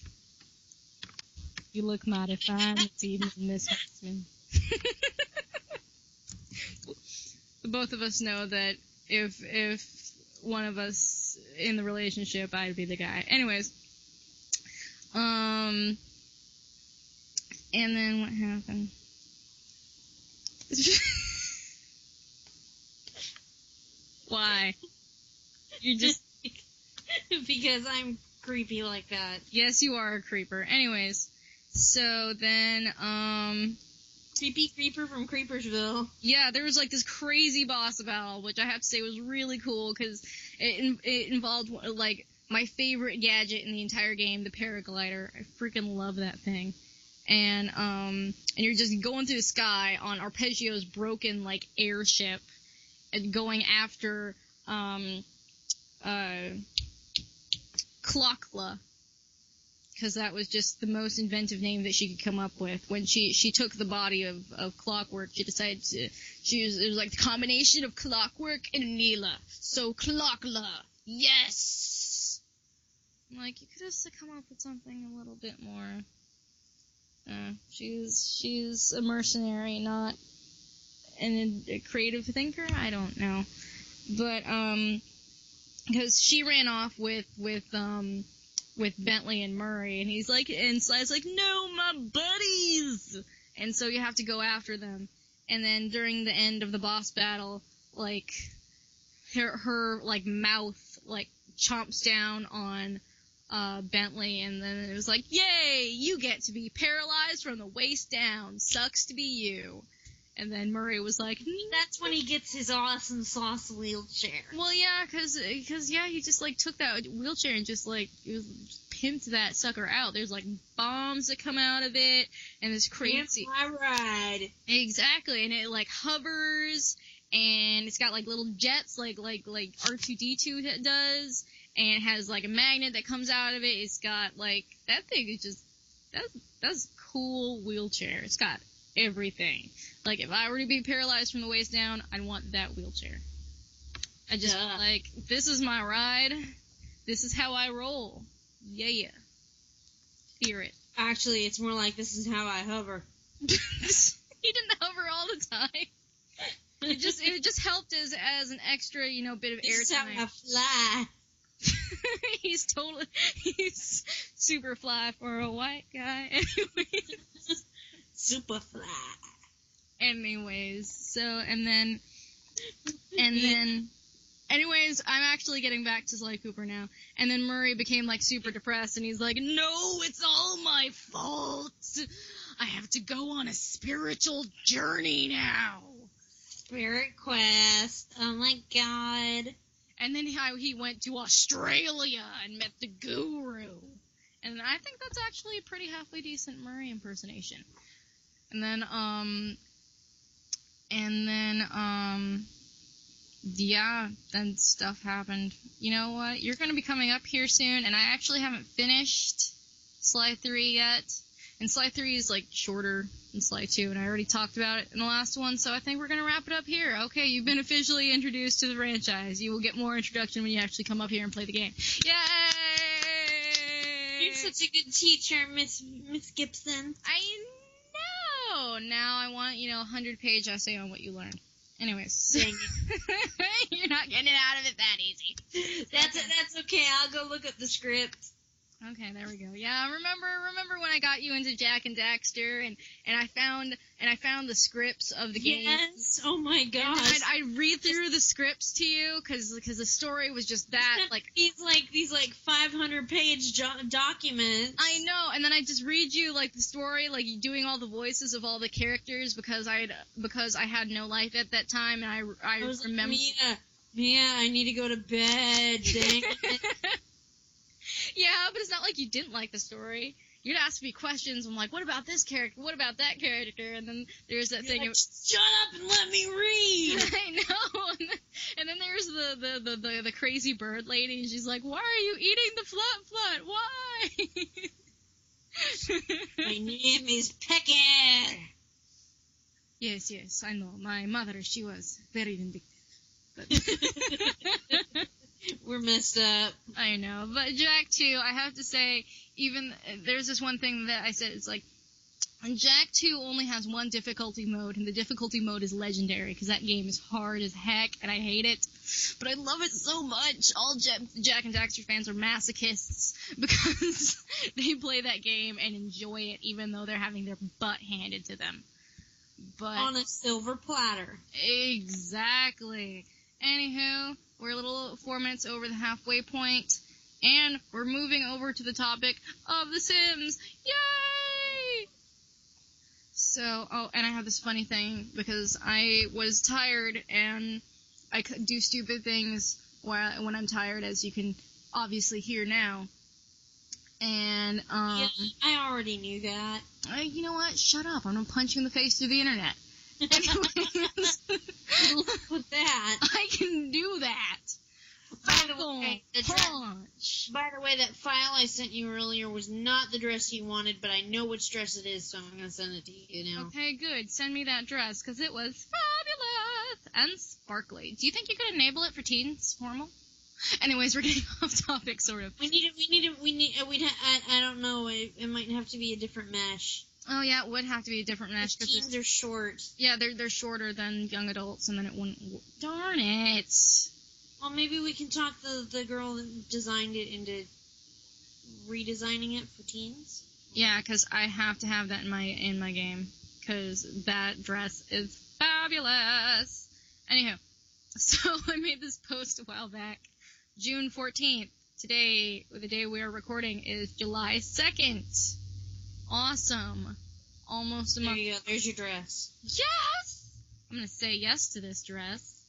Speaker 1: You look mighty fine this evening, Miss Huntsman. Both of us know that if if one of us in the relationship, I'd be the guy. Anyways, um, and then what happened? Why? You just...
Speaker 3: Because I'm creepy like that.
Speaker 1: Yes, you are a creeper. Anyways, so then, um...
Speaker 3: Creepy creeper from Creepersville.
Speaker 1: Yeah, there was like this crazy boss battle, which I have to say was really cool, because it, it involved, like, my favorite gadget in the entire game, the paraglider. I freaking love that thing. And, um, and you're just going through the sky on Arpeggio's broken, like, airship, and going after, um, uh, Clockla, because that was just the most inventive name that she could come up with. When she, she took the body of, of Clockwork, she decided to, she was, it was like the combination of Clockwork and Neela. So Clockla, yes! I'm like, you could just come up with something a little bit more. Uh, she's she's a mercenary, not an, a creative thinker. I don't know, but um, because she ran off with with um with Bentley and Murray, and he's like, and Sly's like, no, my buddies, and so you have to go after them. And then during the end of the boss battle, like her her like mouth like chomps down on uh, Bentley, and then it was like, yay, you get to be paralyzed from the waist down. Sucks to be you. And then Murray was like,
Speaker 3: that's when he gets his awesome sauce wheelchair.
Speaker 1: Well, yeah, because, cause, yeah, he just, like, took that wheelchair and just, like, it was, just pimped that sucker out. There's, like, bombs that come out of it, and this crazy...
Speaker 3: I ride.
Speaker 1: Exactly, and it, like, hovers, and it's got, like, little jets, like, like, like R two D two does, and it has, like, a magnet that comes out of it. It's got, like, that thing is just, that's, that's a cool wheelchair. It's got everything. Like, if I were to be paralyzed from the waist down, I'd want that wheelchair. I just,
Speaker 3: Duh.
Speaker 1: like, this is my ride. This is how I roll. Yeah. Fear it.
Speaker 3: Actually, it's more like this is how I hover.
Speaker 1: He didn't hover all the time. It just, it just helped as, as an extra, you know, bit of
Speaker 3: This is how I
Speaker 1: airtime.
Speaker 3: fly.
Speaker 1: He's totally, he's super fly for a white guy. Anyways.
Speaker 3: Super fly.
Speaker 1: Anyways, so, and then, and then, anyways, I'm actually getting back to Sly Cooper now. And then Murray became, like, super depressed, and he's like, no, it's all my fault. I have to go on a spiritual journey now.
Speaker 3: Spirit Quest. Oh my god.
Speaker 1: And then how he went to Australia and met the guru. And I think that's actually a pretty halfway decent Murray impersonation. And then, um, and then, um, yeah, then stuff happened. You know what? You're going to be coming up here soon, and I actually haven't finished Sly three yet. And Sly three is, like, shorter than Sly two, and I already talked about it in the last one, so I think we're going to wrap it up here. Okay, you've been officially introduced to the franchise. You will get more introduction when you actually come up here and play the game. Yay!
Speaker 3: You're such a good teacher, Miss Miss Gibson.
Speaker 1: I know! Now I want, you know, a hundred-page essay on what you learned. Anyways.
Speaker 3: Dang it.
Speaker 1: You're not getting it out of it that easy.
Speaker 3: That's that's okay. I'll go look up the script.
Speaker 1: Okay, there we go. Yeah, remember remember when I got you into Jack and Daxter, and, and I found and I found the scripts of the game.
Speaker 3: Yes. Oh my gosh.
Speaker 1: And I'd, I'd read through the scripts to you because because the story was just that like
Speaker 3: these like these like five hundred page jo- documents.
Speaker 1: I know, and then I just read you like the story, like doing all the voices of all the characters because I because I had no life at that time, and I I,
Speaker 3: I was
Speaker 1: remember.
Speaker 3: like, Mia, Mia, I need to go to bed. Dang it.
Speaker 1: Yeah, but it's not like you didn't like the story. You'd ask me questions. I'm like, what about this character? What about that character? And then there's that
Speaker 3: You're
Speaker 1: thing
Speaker 3: like,
Speaker 1: of...
Speaker 3: shut up and let me read.
Speaker 1: I know. And then, and then there's the, the, the, the, the crazy bird lady, and she's like, why are you eating the flut flut? Why?
Speaker 3: My name is Pecker.
Speaker 1: Yes, yes, I know. My mother, she was very vindictive. But...
Speaker 3: We're messed up.
Speaker 1: I know, but Jack two, I have to say, even there's this one thing that I said. It's like Jack two only has one difficulty mode, and the difficulty mode is legendary because that game is hard as heck, and I hate it. But I love it so much. All Jack, Jack and Daxter fans are masochists because they play that game and enjoy it, even though they're having their butt handed to them. But
Speaker 3: On a silver platter.
Speaker 1: Exactly. Anywho, we're a little four minutes over the halfway point, and we're moving over to the topic of The Sims. Yay! So, oh, and I have this funny thing, because I was tired, and I could do stupid things while, when I'm tired, as you can obviously hear now. And, um...
Speaker 3: Yeah, I already knew that.
Speaker 1: I, you know what? Shut up. I'm gonna punch you in the face through the internet. Anyways...
Speaker 3: Look with that.
Speaker 1: I can do that.
Speaker 3: By the way, the dress,
Speaker 1: punch.
Speaker 3: by the way, that file I sent you earlier was not the dress you wanted, but I know which dress it is, so I'm gonna send it to you now.
Speaker 1: Okay, good. Send me that dress, because it was fabulous and sparkly. Do you think you could enable it for teens formal? Anyways, we're getting off topic, sort of.
Speaker 3: We need. We need. We need. Uh, we'd. Ha- I. I don't know. It, it might have to be a different mesh.
Speaker 1: Oh yeah, it would have to be a different mesh.
Speaker 3: Because teens are short.
Speaker 1: Yeah, they're they're shorter than young adults, and then it wouldn't. Darn it.
Speaker 3: Well, maybe we can talk the the girl that designed it into redesigning it for teens.
Speaker 1: Yeah, because I have to have that in my in my game, because that dress is fabulous. Anyhow, so I made this post a while back, June fourteenth. Today, the day we are recording, is July second. Awesome. Almost a month.
Speaker 3: There you go. There's your dress.
Speaker 1: Yes! I'm going to say yes to this dress.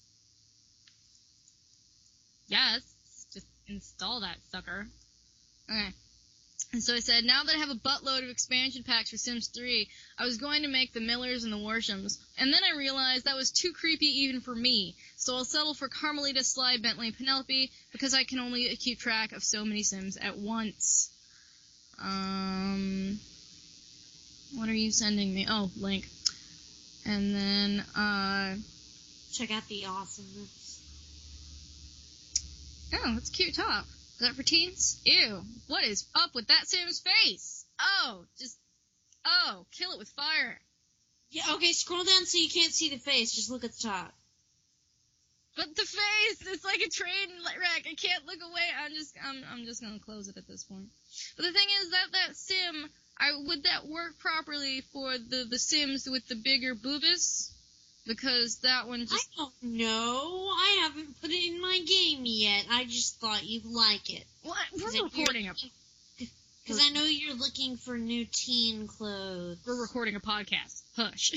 Speaker 1: Yes. Just install that sucker. Okay. And so I said, now that I have a buttload of expansion packs for Sims three, I was going to make the Millers and the Worshams. And then I realized that was too creepy even for me. So I'll settle for Carmelita, Sly, Bentley, and Penelope, because I can only keep track of so many Sims at once. Um... What are you sending me? Oh, link. And then, uh...
Speaker 3: Check out the awesomeness.
Speaker 1: Oh, that's a cute top. Is that for teens? Ew. What is up with that Sim's face? Oh, just... Oh, kill it with fire.
Speaker 3: Yeah, okay, scroll down so you can't see the face. Just look at the top.
Speaker 1: But the face, it's like a train wreck. I can't look away. I'm just, I'm, I'm just gonna close it at this point. But the thing is that that Sim... I, would that work properly for the, the Sims with the bigger boobas? Because that one just...
Speaker 3: I don't know. I haven't put it in my game yet. I just thought you'd like it.
Speaker 1: Well, we're recording a...
Speaker 3: Because I know you're looking for new teen clothes.
Speaker 1: We're recording a podcast. Hush.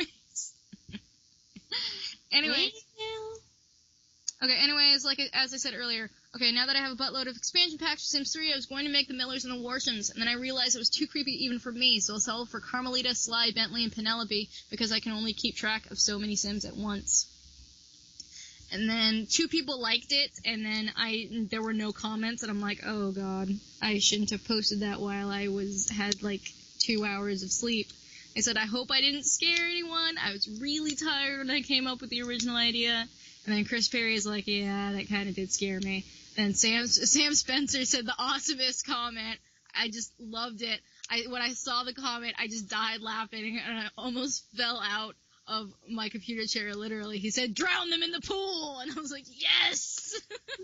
Speaker 1: Anyways.
Speaker 3: Well,
Speaker 1: Okay, anyways, like as I said earlier, okay, now that I have a buttload of expansion packs for Sims three, I was going to make the Millers and the Worshams, and then I realized it was too creepy even for me, so I'll settle for Carmelita, Sly, Bentley, and Penelope, because I can only keep track of so many Sims at once. And then two people liked it, and then I there were no comments, and I'm like, oh god, I shouldn't have posted that while I was had like two hours of sleep. I said, I hope I didn't scare anyone. I was really tired when I came up with the original idea. And then Chris Perry is like, yeah, that kind of did scare me. And Sam Sam Spencer said the awesomest comment. I just loved it. I when I saw the comment, I just died laughing, and I almost fell out of my computer chair, literally. He said, drown them in the pool! And I was like, yes!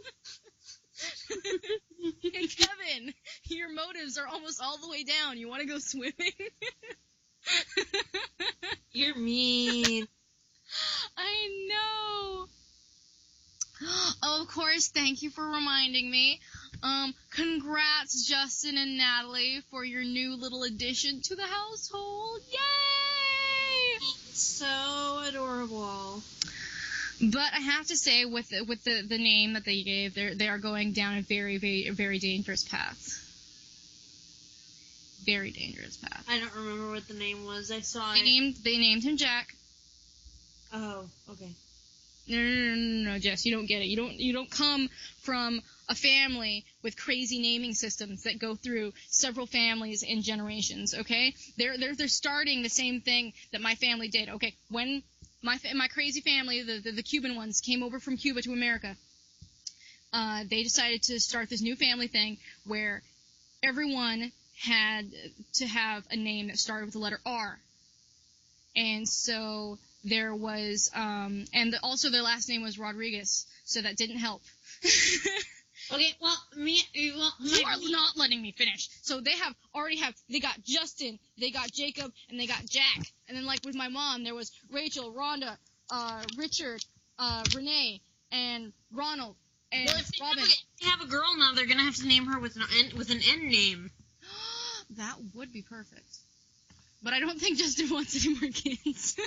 Speaker 1: Hey, Kevin, your motives are almost all the way down. You want to go swimming?
Speaker 3: you're mean.
Speaker 1: I know. Oh, of course, thank you for reminding me. Um, congrats, Justin and Natalie, for your new little addition to the household. Yay!
Speaker 3: So adorable.
Speaker 1: But I have to say, with the, with the, the name that they gave, they they are going down a very, very, very dangerous path. Very dangerous path.
Speaker 3: I don't remember what the name was. I saw
Speaker 1: They
Speaker 3: it.
Speaker 1: named they named him Jack.
Speaker 3: Oh, okay.
Speaker 1: No, no, no, no, no, Jess, you don't get it. You don't, you don't come from a family with crazy naming systems that go through several families and generations. Okay, they're they're they're starting the same thing that my family did. Okay, when my my crazy family, the the, the Cuban ones, came over from Cuba to America, uh, they decided to start this new family thing where everyone had to have a name that started with the letter R, and so. There was, um, and also their last name was Rodriguez, so that didn't help.
Speaker 3: Okay, well, me, well,
Speaker 1: You
Speaker 3: my,
Speaker 1: are not letting me finish. So they have, already have, they got Justin, they got Jacob, and they got Jack. And then, like, with my mom, there was Rachel, Rhonda, uh, Richard, uh, Renee, and Ronald, and
Speaker 3: well, if they,
Speaker 1: Robin.
Speaker 3: have a, if they have a girl now, they're gonna have to name her with an N, with an N name.
Speaker 1: That would be perfect. But I don't think Justin wants any more kids.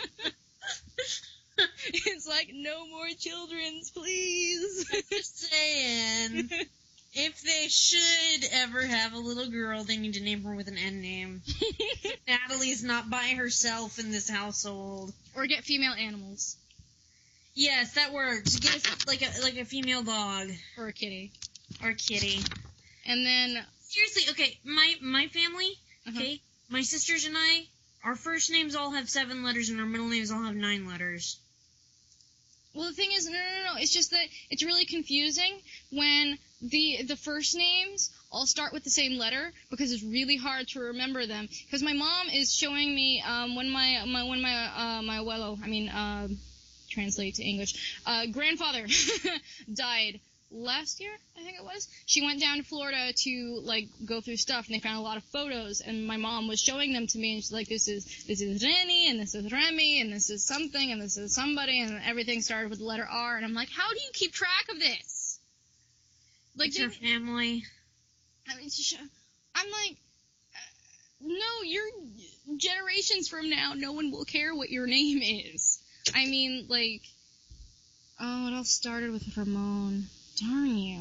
Speaker 1: It's like, no more children's, please.
Speaker 3: I'm just saying, if they should ever have a little girl, they need to name her with an N name. Natalie's not by herself in this household.
Speaker 1: Or get female animals.
Speaker 3: Yes, that works. Get a, like a like a female dog
Speaker 1: Or a kitty.
Speaker 3: or a kitty.
Speaker 1: And then...
Speaker 3: Seriously, okay, my my family,
Speaker 1: Uh-huh.
Speaker 3: okay, my sisters and I, our first names all have seven letters and our middle names all have nine letters.
Speaker 1: Well, the thing is, no, no, no, no. It's just that it's really confusing when the the first names all start with the same letter because it's really hard to remember them. Because my mom is showing me um, when my my when my uh, my abuelo, I mean, uh, translate to English, uh, grandfather died last year, I think it was. She went down to Florida to like go through stuff, and they found a lot of photos. And my mom was showing them to me, and she's like, "This is this is Rennie, and this is Remy, and this is something, and this is somebody," and everything started with the letter R. And I'm like, "How do you keep track of this?" Like
Speaker 3: It's your family.
Speaker 1: I mean, it's just, I'm like, uh, no, you're generations from now. No one will care what your name is. I mean, like, oh, it all started with Ramon. Darn you.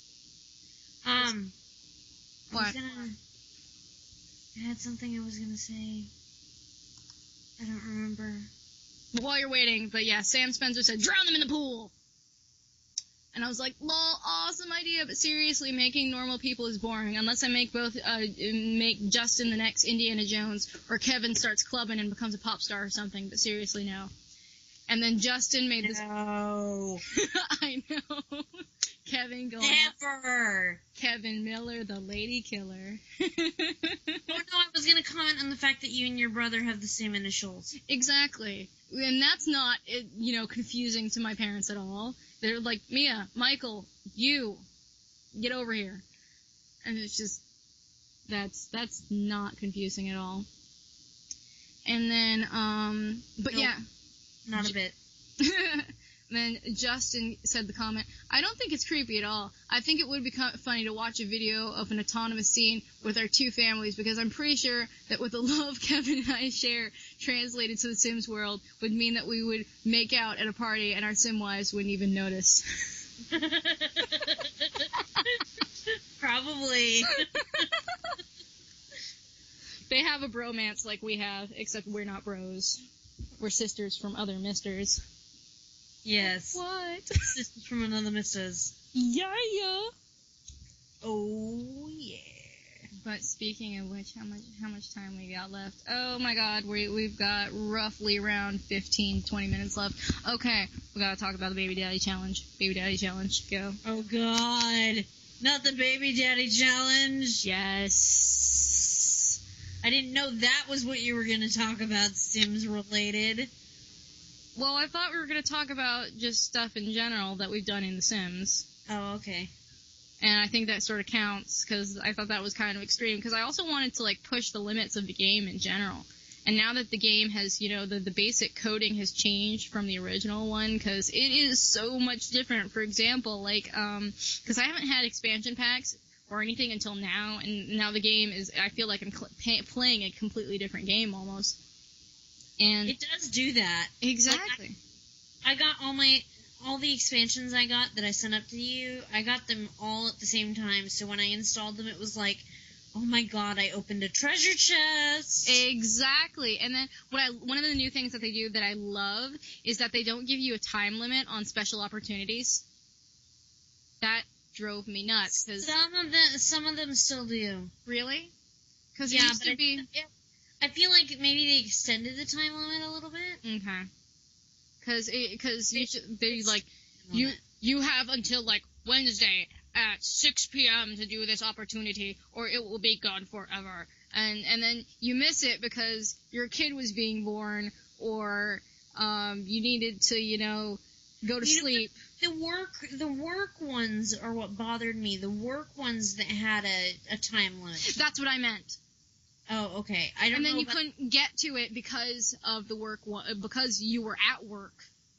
Speaker 3: Um, I
Speaker 1: What?
Speaker 3: was gonna, I had something I was gonna say. I don't remember.
Speaker 1: While you're waiting, but yeah, Sam Spencer said, drown them in the pool. And I was like, lol, awesome idea, but seriously, making normal people is boring. Unless I make both, uh, make Justin the next Indiana Jones, or Kevin starts clubbing and becomes a pop star or something, but seriously, no. And then Justin made this...
Speaker 3: No.
Speaker 1: I know. Kevin going...
Speaker 3: Never.
Speaker 1: Kevin Miller, the lady killer.
Speaker 3: Oh no, I was gonna comment on the fact that you and your brother have the same initials.
Speaker 1: Exactly. And that's not, you know, confusing to my parents at all. They're like, Mia, Michael, you, get over here. And it's just, that's, that's not confusing at all. And then, um, but
Speaker 3: Nope.
Speaker 1: yeah.
Speaker 3: Not a bit.
Speaker 1: Then Justin said the comment, I don't think it's creepy at all. I think it would be funny to watch a video of an autonomous scene with our two families, because I'm pretty sure that with the love Kevin and I share translated to the Sims world would mean that we would make out at a party and our Sim wives wouldn't even notice.
Speaker 3: Probably.
Speaker 1: They have a bromance like we have, except we're not bros. We're sisters from other misters.
Speaker 3: Yes.
Speaker 1: What?
Speaker 3: Sisters from another missus.
Speaker 1: Yeah, yeah.
Speaker 3: Oh, yeah.
Speaker 1: But speaking of which, how much how much time we got left? Oh my god, we, we've got roughly around fifteen, twenty minutes left. Okay, we gotta talk about the Baby Daddy Challenge. Baby Daddy Challenge, go.
Speaker 3: Oh, God. Not the Baby Daddy Challenge.
Speaker 1: Yes.
Speaker 3: I didn't know that was what you were going to talk about, Sims related.
Speaker 1: Well, I thought we were gonna talk about just stuff in general that we've done in The Sims.
Speaker 3: Oh, okay.
Speaker 1: And I think that sort of counts, because I thought that was kind of extreme, because I also wanted to, like, push the limits of the game in general. And now that the game has, you know, the, the basic coding has changed from the original one, because it is so much different. For example, like, um, because I haven't had expansion packs or anything until now, and now the game is, I feel like I'm cl- pay- playing a completely different game almost. And
Speaker 3: It does do that.
Speaker 1: exactly.
Speaker 3: I got all my... all the expansions I got that I sent up to you, I got them all at the same time, so when I installed them, it was like, oh my god, I opened a treasure chest!
Speaker 1: Exactly. And then what I one of the new things that they do that I love is that they don't give you a time limit on special opportunities. That drove me nuts. Cause,
Speaker 3: Some of them, some of them still do.
Speaker 1: really? Because
Speaker 3: Yeah,
Speaker 1: it used
Speaker 3: but
Speaker 1: to
Speaker 3: I,
Speaker 1: be...
Speaker 3: I feel like maybe they extended the time limit a little bit.
Speaker 1: Okay. Because because you should, they
Speaker 3: It's-
Speaker 1: like you you have until like Wednesday at six p.m. to do this opportunity, or it will be gone forever. And and then you miss it because your kid was being born, or um you needed to you know go to
Speaker 3: You know,
Speaker 1: sleep.
Speaker 3: The work, the work ones are what bothered me. The work ones that had a, a time limit.
Speaker 1: That's what I meant.
Speaker 3: Oh, okay. I don't
Speaker 1: And then
Speaker 3: know
Speaker 1: you
Speaker 3: about-
Speaker 1: couldn't get to it because of the work one, because you were at work.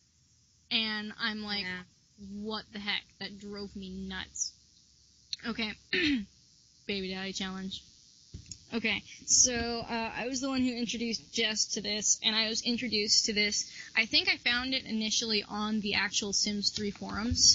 Speaker 1: And I'm like,
Speaker 3: Yeah.
Speaker 1: what the heck? That drove me nuts. Okay. Baby Daddy Challenge. Okay, so uh, I was the one who introduced Jess to this, and I was introduced to this. I think I found it initially on the actual Sims three forums,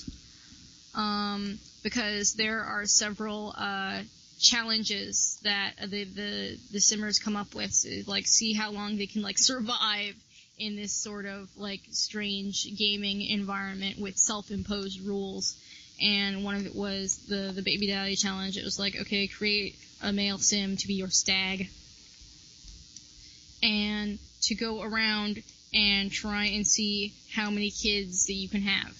Speaker 1: um, because there are several uh, challenges that the, the the Simmers come up with, to, like see how long they can like survive in this sort of like strange gaming environment with self-imposed rules. And one of it was the the Baby Daddy Challenge. It was like, okay, create a male sim to be your stag, and to go around and try and see how many kids that you can have.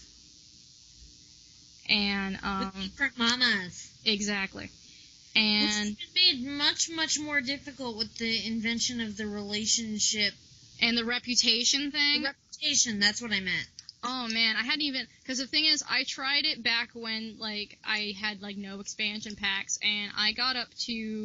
Speaker 1: And, um...
Speaker 3: With different mamas.
Speaker 1: Exactly. And...
Speaker 3: Which has been made much, much more difficult with the invention of the relationship.
Speaker 1: And the reputation thing?
Speaker 3: The reputation, that's what I meant.
Speaker 1: Oh man, I hadn't even, because the thing is, I tried it back when, like, I had, like, no expansion packs, and I got up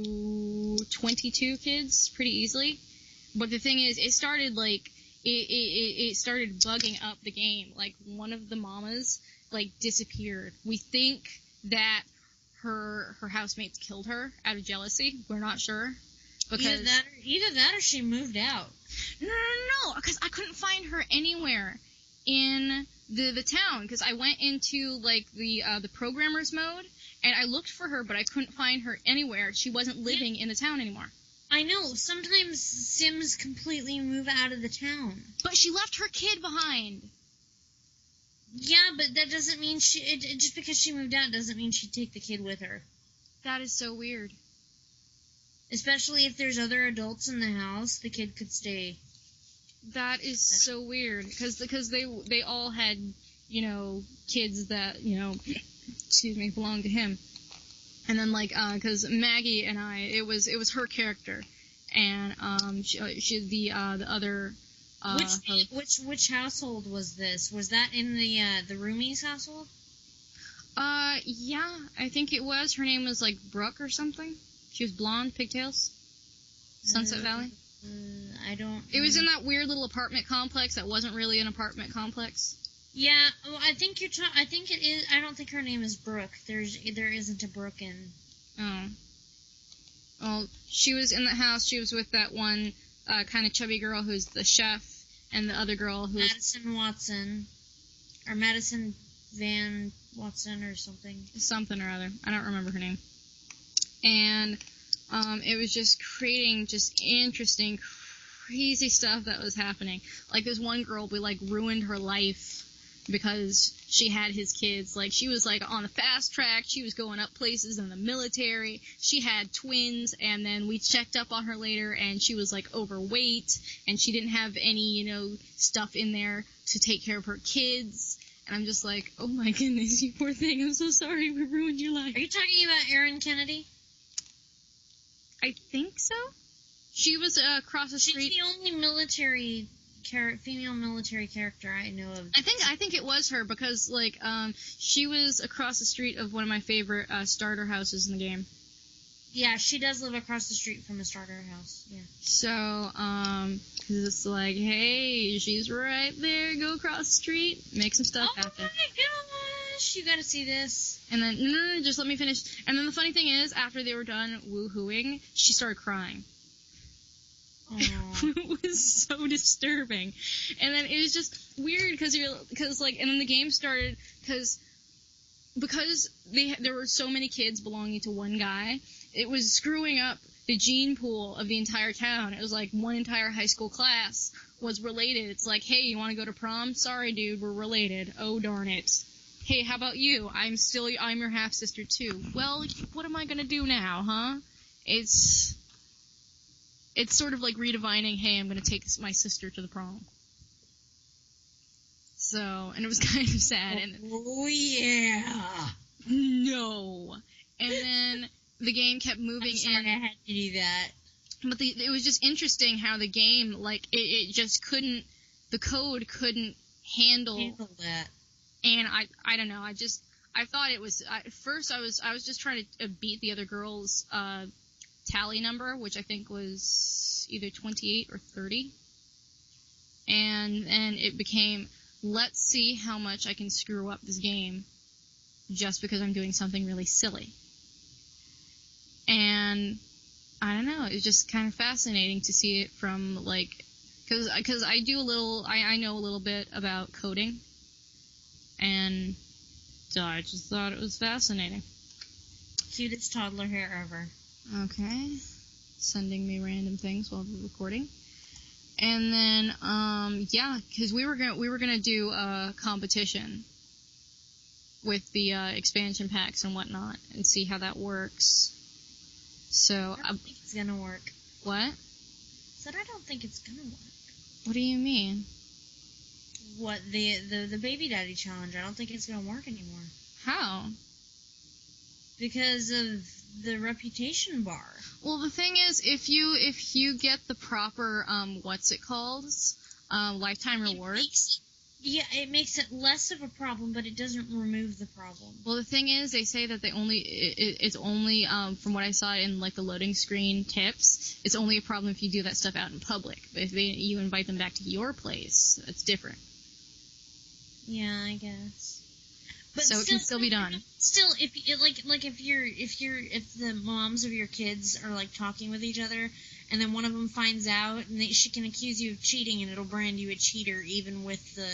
Speaker 1: to twenty-two kids pretty easily. But the thing is, it started, like, it, it, it started bugging up the game. Like, one of the mamas, like, disappeared. We think that her, her housemates killed her out of jealousy. We're not sure. Because
Speaker 3: Either that, or, either that or she moved out.
Speaker 1: No, no, no, because I couldn't find her anywhere in the the town, because I went into, like, the uh, the programmers mode, and I looked for her, but I couldn't find her anywhere. She wasn't living in the town anymore.
Speaker 3: I know, sometimes Sims completely move out of the town.
Speaker 1: But she left her kid behind.
Speaker 3: Yeah, but that doesn't mean she, it, it, just because she moved out doesn't mean she'd take the kid with her.
Speaker 1: That is so weird.
Speaker 3: Especially if there's other adults in the house, the kid could stay.
Speaker 1: That is so weird, because because they they all had, you know, kids that, you know, excuse me, belonged to him. And then, like, uh, because Maggie and I, it was it was her character, and um, she, she the uh, the other. Uh,
Speaker 3: which
Speaker 1: host.
Speaker 3: which which household was this? Was that in the uh, the Roomies household?
Speaker 1: Uh, yeah, I think it was. Her name was like Brooke or something. She was blonde, pigtails. Sunset
Speaker 3: Uh,
Speaker 1: Valley.
Speaker 3: Uh, I don't.
Speaker 1: It was in that weird little apartment complex that wasn't really an apartment complex.
Speaker 3: Yeah, well, I think you're. Ta- I think it is. I don't think her name is Brooke. There's there isn't a Brooke in.
Speaker 1: Oh. Well, she was in the house. She was with that one uh, kind of chubby girl who's the chef, and the other girl who's
Speaker 3: Madison Watson, or Madison Van Watson or something.
Speaker 1: something or other. I don't remember her name. And um, it was just creating just interesting, crazy stuff that was happening. Like, this one girl, we, like, ruined her life because she had his kids. Like, she was, like, on the fast track. She was going up places in the military. She had twins, and then we checked up on her later, and she was, like, overweight, and she didn't have any, you know, stuff in there to take care of her kids. And I'm just like, oh my goodness, you poor thing. I'm so sorry we ruined your life.
Speaker 3: Are you talking about Erin Kennedy?
Speaker 1: I think so. She was uh, across the
Speaker 3: She's
Speaker 1: street.
Speaker 3: the only military char- female military character I know of.
Speaker 1: I think I think it was her because like um she was across the street of one of my favorite uh, starter houses in the game.
Speaker 3: Yeah, she does live across the street from a starter house. Yeah.
Speaker 1: So um, cause it's like, hey, she's right there. Go across the street, make some stuff
Speaker 3: Oh
Speaker 1: happen.
Speaker 3: my gosh, you gotta see this.
Speaker 1: And then no, no, no, just let me finish. And then the funny thing is, after they were done woohooing, she started crying.
Speaker 3: Aww.
Speaker 1: It was so disturbing, and then it was just weird because you're because like, and then the game started because because they there were so many kids belonging to one guy, it was screwing up the gene pool of the entire town. It was like one entire high school class was related. It's like, hey, you want to go to prom? Sorry, dude, we're related. Oh darn it. Hey, how about you? I'm still I'm your half sister too. Well, what am I gonna do now, huh? It's It's sort of like redefining, hey, I'm going to take my sister to the prom. So, and it was kind of sad. And
Speaker 3: Oh, yeah.
Speaker 1: no. And then the game kept moving
Speaker 3: I'm sorry
Speaker 1: in.
Speaker 3: I had to do that.
Speaker 1: But the, it was just interesting how the game, like, it, it just couldn't, the code couldn't handle.
Speaker 3: Handle that.
Speaker 1: And I, I don't know, I just, I thought it was, I, at first I was, I was just trying to uh, beat the other girl's, uh, tally number, which I think was either twenty-eight or thirty. And then it became, let's see how much I can screw up this game just because I'm doing something really silly. And I don't know, it's just kind of fascinating to see it from, like, because because I do a little, I, I know a little bit about coding. And so I just thought it was fascinating.
Speaker 3: Cutest toddler hair ever.
Speaker 1: Okay. Sending me random things while we're recording. And then, um, yeah, because we were gonna we were gonna do a competition with the uh, expansion packs and whatnot, and see how that works. So,
Speaker 3: I don't
Speaker 1: uh,
Speaker 3: think it's gonna work.
Speaker 1: what?
Speaker 3: Said I don't think it's gonna work.
Speaker 1: What do you mean?
Speaker 3: what the, the the baby daddy challenge. I don't think it's gonna work anymore
Speaker 1: How?
Speaker 3: because of the reputation bar.
Speaker 1: Well, the thing is, if you if you get the proper um, what's it called, uh, lifetime
Speaker 3: It
Speaker 1: rewards.
Speaker 3: makes- yeah, it makes it less of a problem, but it doesn't remove the problem.
Speaker 1: Well, the thing is, they say that they only it, it- it's only um, from what I saw in like the loading screen tips, it's only a problem if you do that stuff out in public. But if they, you invite them back to your place, that's different.
Speaker 3: Yeah, I guess. But
Speaker 1: So it can still be done.
Speaker 3: Still, if it, like like if you're if you're if the moms of your kids are like talking with each other, and then one of them finds out, and they, she can accuse you of cheating, and it'll brand you a cheater, even with the,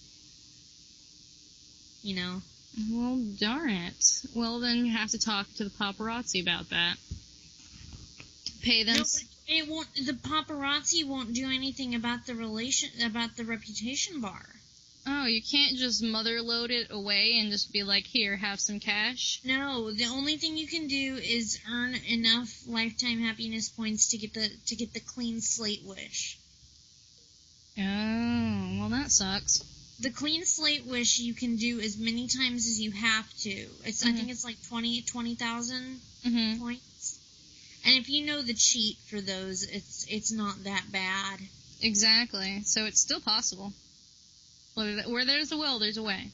Speaker 3: you know.
Speaker 1: Well, darn it. Well, then you have to talk to the paparazzi about that. Pay them.
Speaker 3: No, but it won't. The paparazzi won't do anything about the relation about the reputation bar.
Speaker 1: Oh, you can't just mother load it away and just be like, here, have some cash.
Speaker 3: No, the only thing you can do is earn enough lifetime happiness points to get the to get the clean slate wish.
Speaker 1: Oh, well, that sucks.
Speaker 3: The clean slate wish you can do as many times as you have to. It's I
Speaker 1: Mhm.
Speaker 3: think it's like twenty twenty thousand
Speaker 1: Mm-hmm.
Speaker 3: points. And if you know the cheat for those, it's it's not that bad.
Speaker 1: Exactly. So it's still possible. Where where there's a will, there's a way.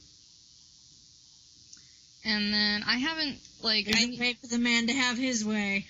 Speaker 1: And then I haven't, like,
Speaker 3: There's
Speaker 1: I,
Speaker 3: a way for the man to have his way.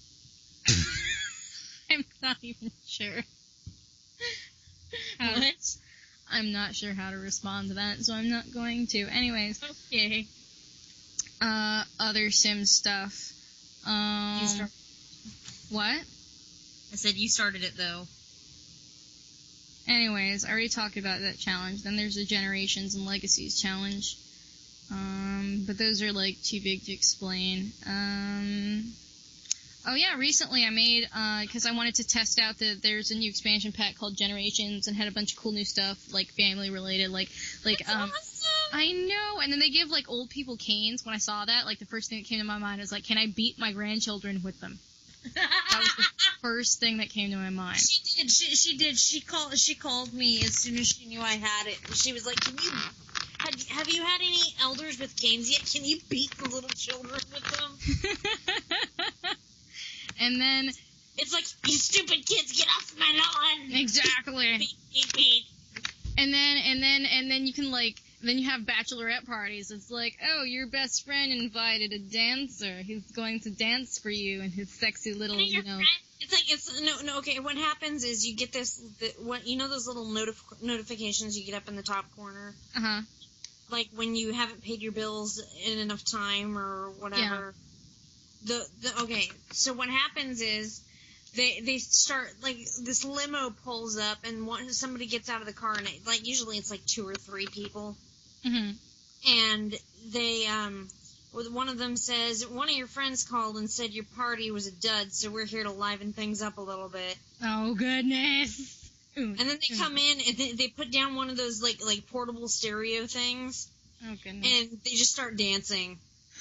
Speaker 1: I'm not even sure. How to-
Speaker 3: What?
Speaker 1: I'm not sure how to respond to that, so I'm not going to. Anyways,
Speaker 3: Okay.
Speaker 1: uh, other Sim stuff. Um,
Speaker 3: You start-
Speaker 1: what?
Speaker 3: I said you started it though.
Speaker 1: Anyways, I already talked about that challenge. Then there's the Generations and Legacies challenge. Um, but those are, like, too big to explain. Um, oh, yeah, recently I made, uh, because I wanted to test out that there's a new expansion pack called Generations and had a bunch of cool new stuff, like, family-related, like, like,
Speaker 3: That's
Speaker 1: um...
Speaker 3: awesome.
Speaker 1: I know, and then they give, like, old people canes. When I saw that, like, the first thing that came to my mind was, like, can I beat my grandchildren with them? That was the first thing that came to my mind.
Speaker 3: She did. She she did. She called. She called me as soon as she knew I had it. She was like, "Can you? Have, have you had any elders with canes yet? Can you beat the little children with them?"
Speaker 1: And then,
Speaker 3: It's like, you stupid kids, get off my lawn.
Speaker 1: exactly.
Speaker 3: Beat, beat, beat.
Speaker 1: And then, and then, and then you can, like, then you have bachelorette parties. It's like, oh, your best friend invited a dancer. He's going to dance for you in his sexy little, you know.
Speaker 3: It's like it's no no okay. What happens is you get this. The, what you know those little notif- notifications you get up in the top corner,
Speaker 1: Uh huh.
Speaker 3: like when you haven't paid your bills in enough time or whatever. The the okay. So what happens is they they start like this limo pulls up and one, somebody gets out of the car and it, like usually it's like two or three people
Speaker 1: Mhm.
Speaker 3: and they um. Well, one of them says, one of your friends called and said your party was a dud, so we're here to liven things up a little bit.
Speaker 1: Oh goodness.
Speaker 3: And then they come in and they, they put down one of those like like portable stereo things,
Speaker 1: Oh goodness.
Speaker 3: and they just start dancing.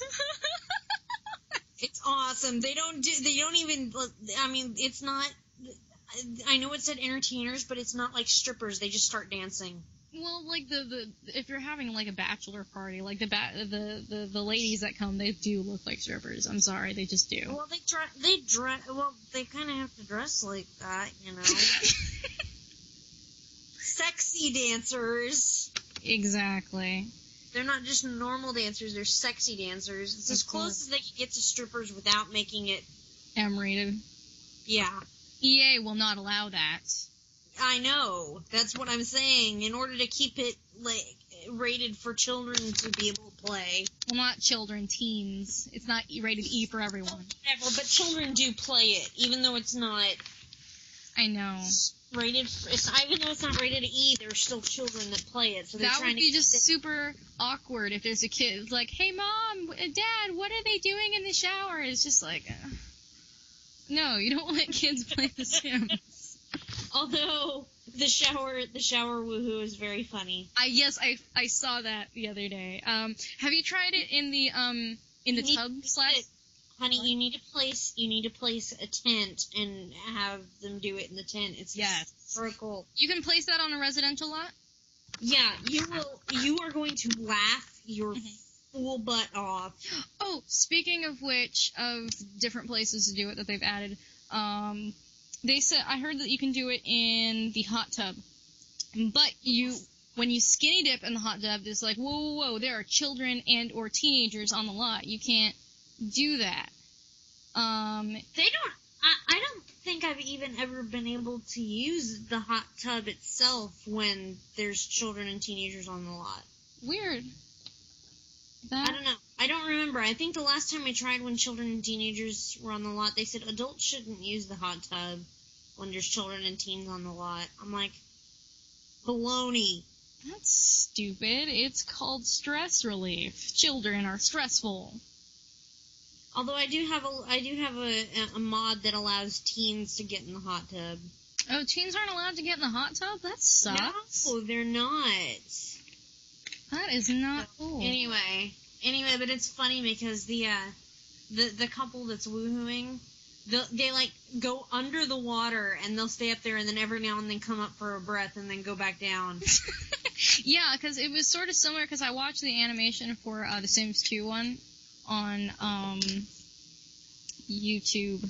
Speaker 3: It's awesome. They don't do. They don't even. I mean, it's not. I know it said entertainers, but it's not like strippers. They just start dancing.
Speaker 1: Well, like the, the if you're having like a bachelor party, like the ba- the, the the ladies that come, they do look like strippers. I'm sorry, they just do.
Speaker 3: Well, they try. They dress. Well, they kind of have to dress like that, you know. Sexy dancers.
Speaker 1: Exactly.
Speaker 3: They're not just normal dancers, they're sexy dancers. It's as
Speaker 1: Of
Speaker 3: close
Speaker 1: course.
Speaker 3: as they can get to strippers without making it,
Speaker 1: M-rated.
Speaker 3: yeah.
Speaker 1: E A will not allow that.
Speaker 3: I know. That's what I'm saying. In order to keep it, like, rated for children to be able to play.
Speaker 1: Well, not children, teens. It's not E- rated E for everyone.
Speaker 3: Whatever, but children do play it, even though it's not
Speaker 1: I know.
Speaker 3: rated, for, it's, even though it's not rated E, there's still children that play it, so they're
Speaker 1: That
Speaker 3: trying
Speaker 1: would be
Speaker 3: to
Speaker 1: just
Speaker 3: keep it-
Speaker 1: super awkward if there's a kid it's like, hey mom, dad, what are they doing in the shower? It's just like, uh, no, you don't let kids play The Sims.
Speaker 3: Although, the shower, the shower woohoo is very funny.
Speaker 1: I yes, I I saw that the other day. Um, have you tried it in the um in the
Speaker 3: You need
Speaker 1: tub
Speaker 3: to
Speaker 1: slash?
Speaker 3: place it- Honey, you need to place you need to place a tent and have them do it in the tent. It's
Speaker 1: Yes.
Speaker 3: historical.
Speaker 1: You can place that on a residential lot.
Speaker 3: Yeah, you will. You are going to laugh your
Speaker 1: Mm-hmm.
Speaker 3: full butt off.
Speaker 1: Oh, speaking of which, of different places to do it that they've added, um, they said I heard that you can do it in the hot tub, but you when you skinny dip in the hot tub, it's like whoa, whoa, whoa, there are children and or teenagers on the lot. You can't do that. Um,
Speaker 3: They don't. I, I don't think I've even ever been able to use the hot tub itself when there's children and teenagers on the lot.
Speaker 1: weird. That
Speaker 3: I don't know. I don't remember. I think the last time I tried when children and teenagers were on the lot, they said adults shouldn't use the hot tub when there's children and teens on the lot. I'm like, baloney.
Speaker 1: That's stupid. It's called stress relief. Children are stressful.
Speaker 3: Although I do have a I do have a, a mod that allows teens to get in the hot tub.
Speaker 1: Oh, teens aren't allowed to get in the hot tub? That sucks.
Speaker 3: No, they're not.
Speaker 1: That is not cool.
Speaker 3: Anyway, anyway, but it's funny because the uh, the the couple that's woohooing, they they like go under the water and they'll stay up there and then every now and then come up for a breath and then go back down.
Speaker 1: Yeah, because it was sort of similar because I watched the animation for uh, the Sims two one on um, YouTube,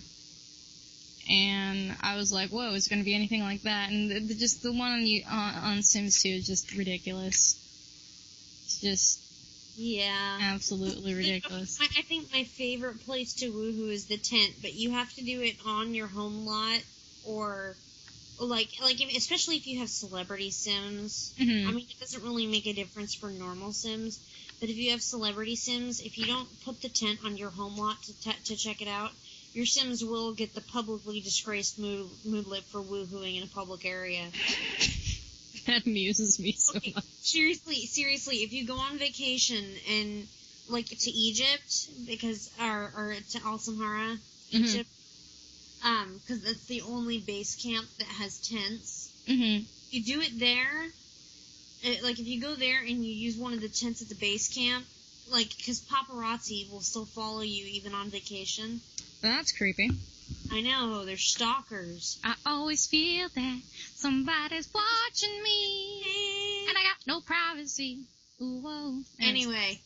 Speaker 1: and I was like, "Whoa, is it going to be anything like that?" And the, the, just the one on the, uh, on Sims two is just ridiculous. It's just
Speaker 3: Yeah.
Speaker 1: absolutely ridiculous.
Speaker 3: I, I think my favorite place to woohoo is the tent, but you have to do it on your home lot or like like if- especially if you have celebrity Sims.
Speaker 1: Mhm.
Speaker 3: I mean, it doesn't really make a difference for normal Sims, but if you have celebrity Sims, if you don't put the tent on your home lot to te- to check it out, your Sims will get the publicly disgraced mood moodlet for woohooing in a public area.
Speaker 1: That amuses me so
Speaker 3: Okay,
Speaker 1: much.
Speaker 3: seriously, seriously, if you go on vacation and like to Egypt because or or to Al Samhara,
Speaker 1: Mhm.
Speaker 3: Egypt, um, because that's the only base camp that has tents.
Speaker 1: Mhm.
Speaker 3: You do it there, uh, like if you go there and you use one of the tents at the base camp, like because paparazzi will still follow you even on vacation.
Speaker 1: That's creepy.
Speaker 3: I know, they're stalkers.
Speaker 1: I always feel that somebody's watching me, and I got no privacy. Ooh, whoa.
Speaker 3: Anyway.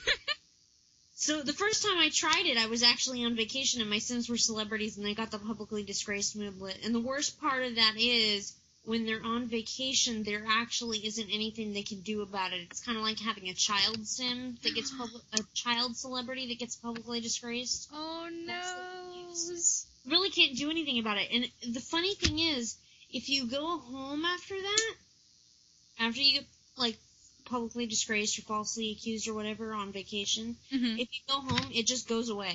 Speaker 3: So the first time I tried it, I was actually on vacation and my Sims were celebrities and they got the publicly disgraced moodlet. And the worst part of that is when they're on vacation, there actually isn't anything they can do about it. It's kind of like having a child Sim that gets public, a child celebrity that gets publicly disgraced.
Speaker 1: Oh no.
Speaker 3: Really can't do anything about it. And the funny thing is, if you go home after that, after you get like publicly disgraced or falsely accused or whatever on vacation,
Speaker 1: Mhm.
Speaker 3: if you go home, it just goes away.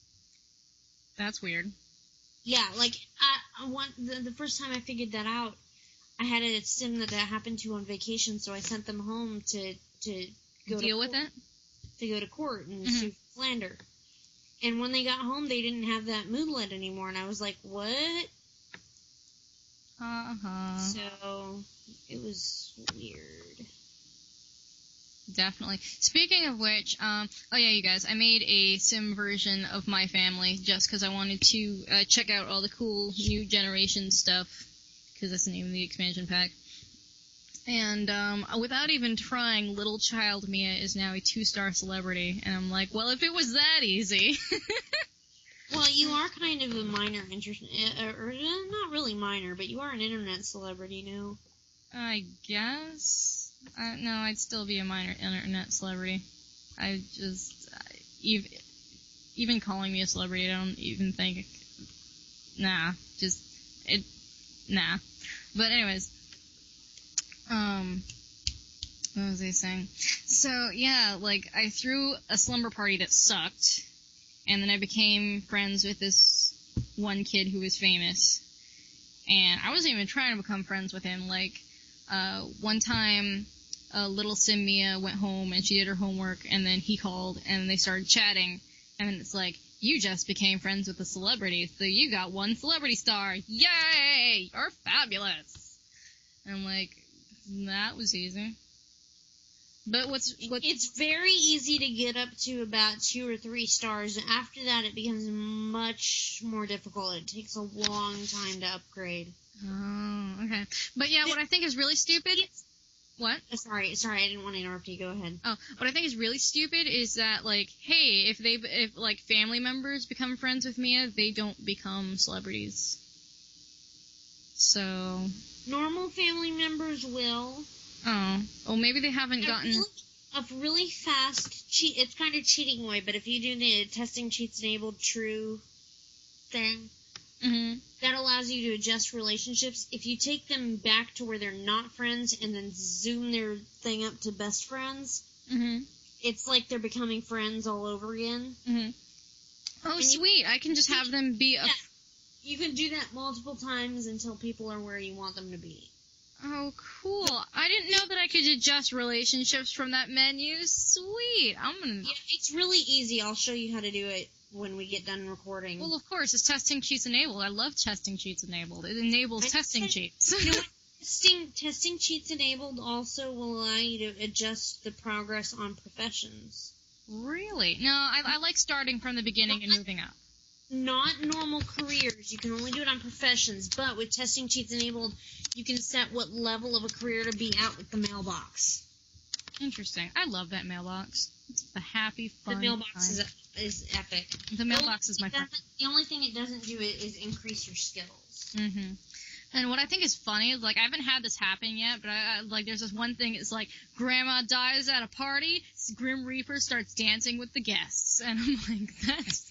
Speaker 1: That's weird.
Speaker 3: Yeah, like I, I want the, the first time I figured that out, I had a Sim that that happened to on vacation, so I sent them home to to go
Speaker 1: Deal
Speaker 3: to
Speaker 1: with
Speaker 3: court,
Speaker 1: it?
Speaker 3: to go to court and
Speaker 1: Mhm.
Speaker 3: sue for slander. And when they got home, they didn't have that moodlet anymore, and I was like, what?
Speaker 1: Uh-huh.
Speaker 3: So it was weird.
Speaker 1: Definitely. Speaking of which, um, oh yeah, you guys, I made a sim version of My Family just because I wanted to uh, check out all the cool new generation stuff, because that's the name of the expansion pack. And um, without even trying, little child Mia is now a two-star celebrity, and I'm like, well, if it was that easy.
Speaker 3: Well, you are kind of a minor interest, uh, or uh, not really minor, but you are an internet celebrity now.
Speaker 1: I guess. Uh, no, I'd still be a minor internet celebrity. I just, I, even, even calling me a celebrity, I don't even think, nah, just, it, nah. But anyways, um, what was I saying? So, yeah, like, I threw a slumber party that sucked, and then I became friends with this one kid who was famous, and I wasn't even trying to become friends with him, like, uh, one time, uh, little Sim Mia went home and she did her homework, and then he called and they started chatting, and then it's like, you just became friends with a celebrity, so you got one celebrity star. Yay! You're fabulous. And I'm like, that was easy. But what's what?
Speaker 3: It's very easy to get up to about two or three stars. After that, it becomes much more difficult. It takes a long time to upgrade.
Speaker 1: Oh, okay. But yeah, what I think is really stupid. What?
Speaker 3: Oh, sorry, sorry, I didn't want to interrupt you. Go ahead.
Speaker 1: Oh, what I think is really stupid is that, like, hey, if they, if like family members become friends with Mia, they don't become celebrities. So.
Speaker 3: Normal family members will.
Speaker 1: Oh, well, maybe they haven't
Speaker 3: A
Speaker 1: gotten.
Speaker 3: really, a really fast cheat. It's kind of cheating way, but if you do the testing cheats enabled true thing,
Speaker 1: Mm-hmm.
Speaker 3: that allows you to adjust relationships. If you take them back to where they're not friends and then zoom their thing up to best friends,
Speaker 1: Mm-hmm.
Speaker 3: it's like they're becoming friends all over again.
Speaker 1: Mm-hmm. Oh,
Speaker 3: And you-
Speaker 1: sweet! I can just have them be a.
Speaker 3: Yeah. You can do that multiple times until people are where you want them to be.
Speaker 1: Oh, cool! I didn't know that I could adjust relationships from that menu. Sweet! I'm gonna.
Speaker 3: Yeah, it's really easy. I'll show you how to do it when we get done recording.
Speaker 1: Well, of course, it's testing cheats enabled. I love testing cheats enabled. It enables
Speaker 3: I
Speaker 1: testing
Speaker 3: said-
Speaker 1: cheats.
Speaker 3: You know what? Testing, testing cheats enabled also will allow you to adjust the progress on professions.
Speaker 1: Really? No, I, I like starting from the beginning and moving up.
Speaker 3: Not normal careers. You can only do it on professions. But with testing cheats enabled, you can set what level of a career to be at with the mailbox.
Speaker 1: Interesting. I love that mailbox. It's the happy,
Speaker 3: The
Speaker 1: fun
Speaker 3: mailbox
Speaker 1: time.
Speaker 3: is, is epic.
Speaker 1: The mailbox is my
Speaker 3: The only
Speaker 1: favorite.
Speaker 3: thing it doesn't- The only thing it doesn't do it is increase your skills.
Speaker 1: Mm-hmm. And what I think is funny is, like, I haven't had this happen yet, but I, I like, there's this one thing. It's like, Grandma dies at a party, Grim Reaper starts dancing with the guests, and I'm like, that's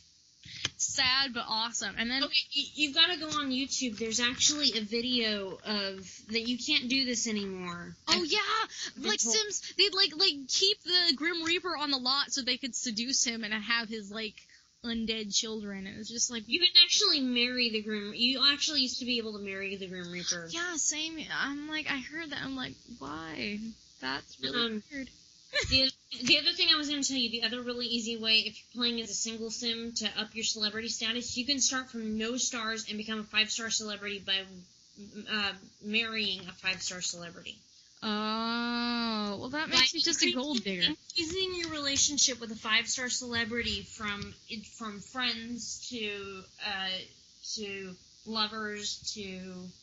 Speaker 1: sad but awesome. And then,
Speaker 3: Okay, you, you've got to go on YouTube. There's actually a video of that. You can't do this anymore.
Speaker 1: oh
Speaker 3: I-
Speaker 1: yeah,
Speaker 3: they
Speaker 1: like
Speaker 3: told-
Speaker 1: Sims, they'd like like keep the Grim Reaper on the lot so they could seduce him and have his like undead children. It was just like,
Speaker 3: You can actually marry the Grim. You actually used to be able to marry the Grim Reaper.
Speaker 1: yeah, same. I'm like, I heard that. I'm like, why? That's really
Speaker 3: Um,
Speaker 1: weird.
Speaker 3: The, the other thing I was going to tell you, the other really easy way, if you're playing as a single sim to up your celebrity status, you can start from no stars and become a five-star celebrity by uh, marrying a five-star celebrity.
Speaker 1: Oh, well, that
Speaker 3: By
Speaker 1: makes you just a gold
Speaker 3: increasing-
Speaker 1: digger.
Speaker 3: Increasing your relationship with a five-star celebrity from from friends to uh, to lovers to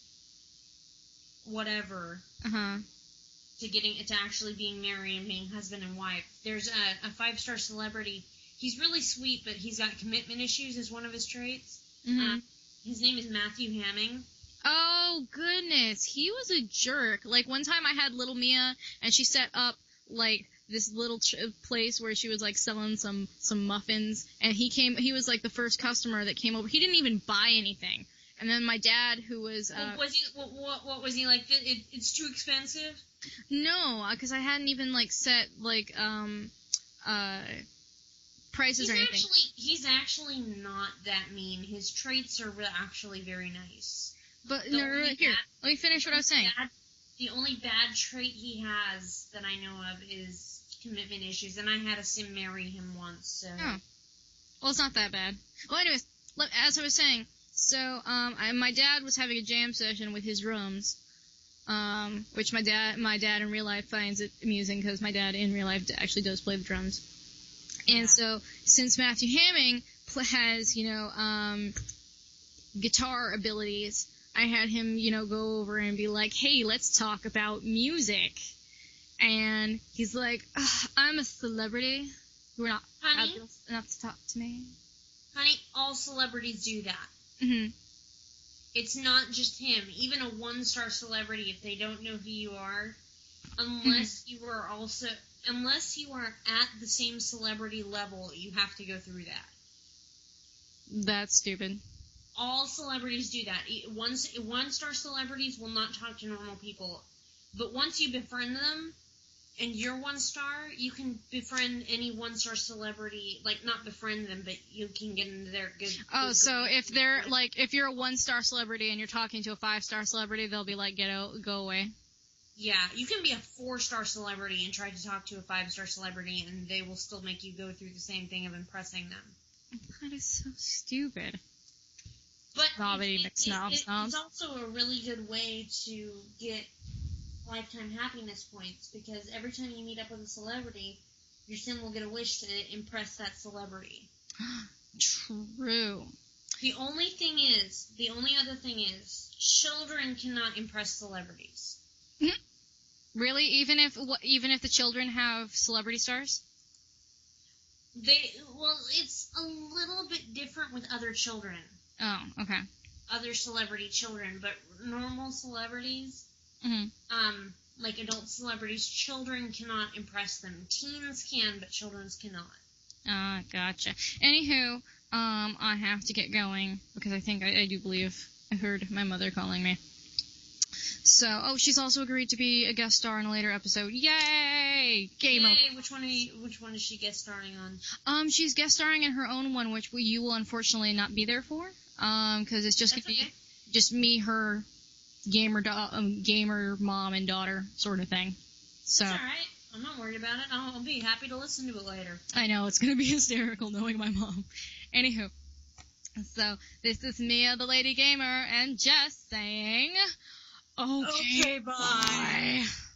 Speaker 3: whatever,
Speaker 1: Uh huh.
Speaker 3: to getting to actually being married and being husband and wife. There's a, a five-star celebrity. He's really sweet, but he's got commitment issues as one of his traits.
Speaker 1: Mm-hmm.
Speaker 3: Uh, his name is Matthew Hamming.
Speaker 1: Oh, goodness. He was a jerk. Like, one time I had little Mia, and she set up, like, this little ch- place where she was, like, selling some, some muffins, and he came, he was, like, the first customer that came over. He didn't even buy anything. And then my dad, who was, uh...
Speaker 3: What was he? What, what, what was he like? It, it, it's too expensive.
Speaker 1: No, because I hadn't even, like, set, like, um, uh, prices
Speaker 3: He's
Speaker 1: or anything.
Speaker 3: actually he's actually not that mean. His traits are re- actually very nice.
Speaker 1: But,
Speaker 3: the
Speaker 1: no, no, no,
Speaker 3: only
Speaker 1: here,
Speaker 3: bad-
Speaker 1: let me finish what I was saying.
Speaker 3: Bad, the only bad trait he has that I know of is commitment issues, and I had a sim marry him once. So
Speaker 1: Oh. Well, it's not that bad. Well, anyways, look, as I was saying, so um, I, my dad was having a jam session with his drums, um, which my dad, my dad in real life finds it amusing because my dad in real life actually does play the drums. And
Speaker 3: Yeah.
Speaker 1: so, since Matthew Hamming pl- has, you know, um, guitar abilities, I had him, you know, go over and be like, "Hey, let's talk about music." And he's like, "Ugh, "I'm a celebrity. You're not
Speaker 3: Honey?
Speaker 1: fabulous enough to talk to me."
Speaker 3: honey, all celebrities do that.
Speaker 1: hmm
Speaker 3: It's not just him. Even a one-star celebrity, if they don't know who you are, unless you are also, unless you are at the same celebrity level, you have to go through that.
Speaker 1: That's stupid.
Speaker 3: All celebrities do that. E- One, one-star celebrities will not talk to normal people. But once you befriend them, and you're one star, you can befriend any one-star celebrity. Like, not befriend them, but you can get into their good...
Speaker 1: Oh,
Speaker 3: good
Speaker 1: so
Speaker 3: graces.
Speaker 1: if they're like, if you're a one-star celebrity and you're talking to a five-star celebrity, they'll be like, "Get out, go away."
Speaker 3: Yeah, you can be a four-star celebrity and try to talk to a five-star celebrity, and they will still make you go through the same thing of impressing them.
Speaker 1: That is so stupid.
Speaker 3: But
Speaker 1: Snobbity
Speaker 3: it, it,
Speaker 1: McSnob
Speaker 3: it,
Speaker 1: snobs.
Speaker 3: it's also a really good way to get lifetime happiness points, because every time you meet up with a celebrity, your sim will get a wish to impress that celebrity.
Speaker 1: True.
Speaker 3: The only thing is, the only other thing is, children cannot impress celebrities.
Speaker 1: Really? Even if even if the children have celebrity stars?
Speaker 3: They well, it's a little bit different with other children.
Speaker 1: Oh, okay.
Speaker 3: Other celebrity children, but normal celebrities,
Speaker 1: Mm-hmm.
Speaker 3: um, like adult celebrities, children cannot impress them. Teens can, but children's cannot.
Speaker 1: Ah, uh, gotcha. Anywho, um, I have to get going because I think I, I do believe I heard my mother calling me. So, oh, she's also agreed to be a guest star in a later episode. Yay! Gamer.
Speaker 3: Yay! Which one? Are you, which one is she guest starring on?
Speaker 1: Um, she's guest starring in her own one, which we, you will unfortunately not be there for. Um, because it's just
Speaker 3: That's
Speaker 1: gonna be
Speaker 3: okay.
Speaker 1: just me, her, gamer, do- um, gamer mom and daughter sort of thing. So.
Speaker 3: That's all right. I'm not worried about it. I'll, I'll be happy to listen to it later.
Speaker 1: I know it's gonna be hysterical knowing my mom. Anywho, so this is Mia, the Lady Gamer, and Jess saying. Okay,
Speaker 3: Okay, bye.
Speaker 1: bye.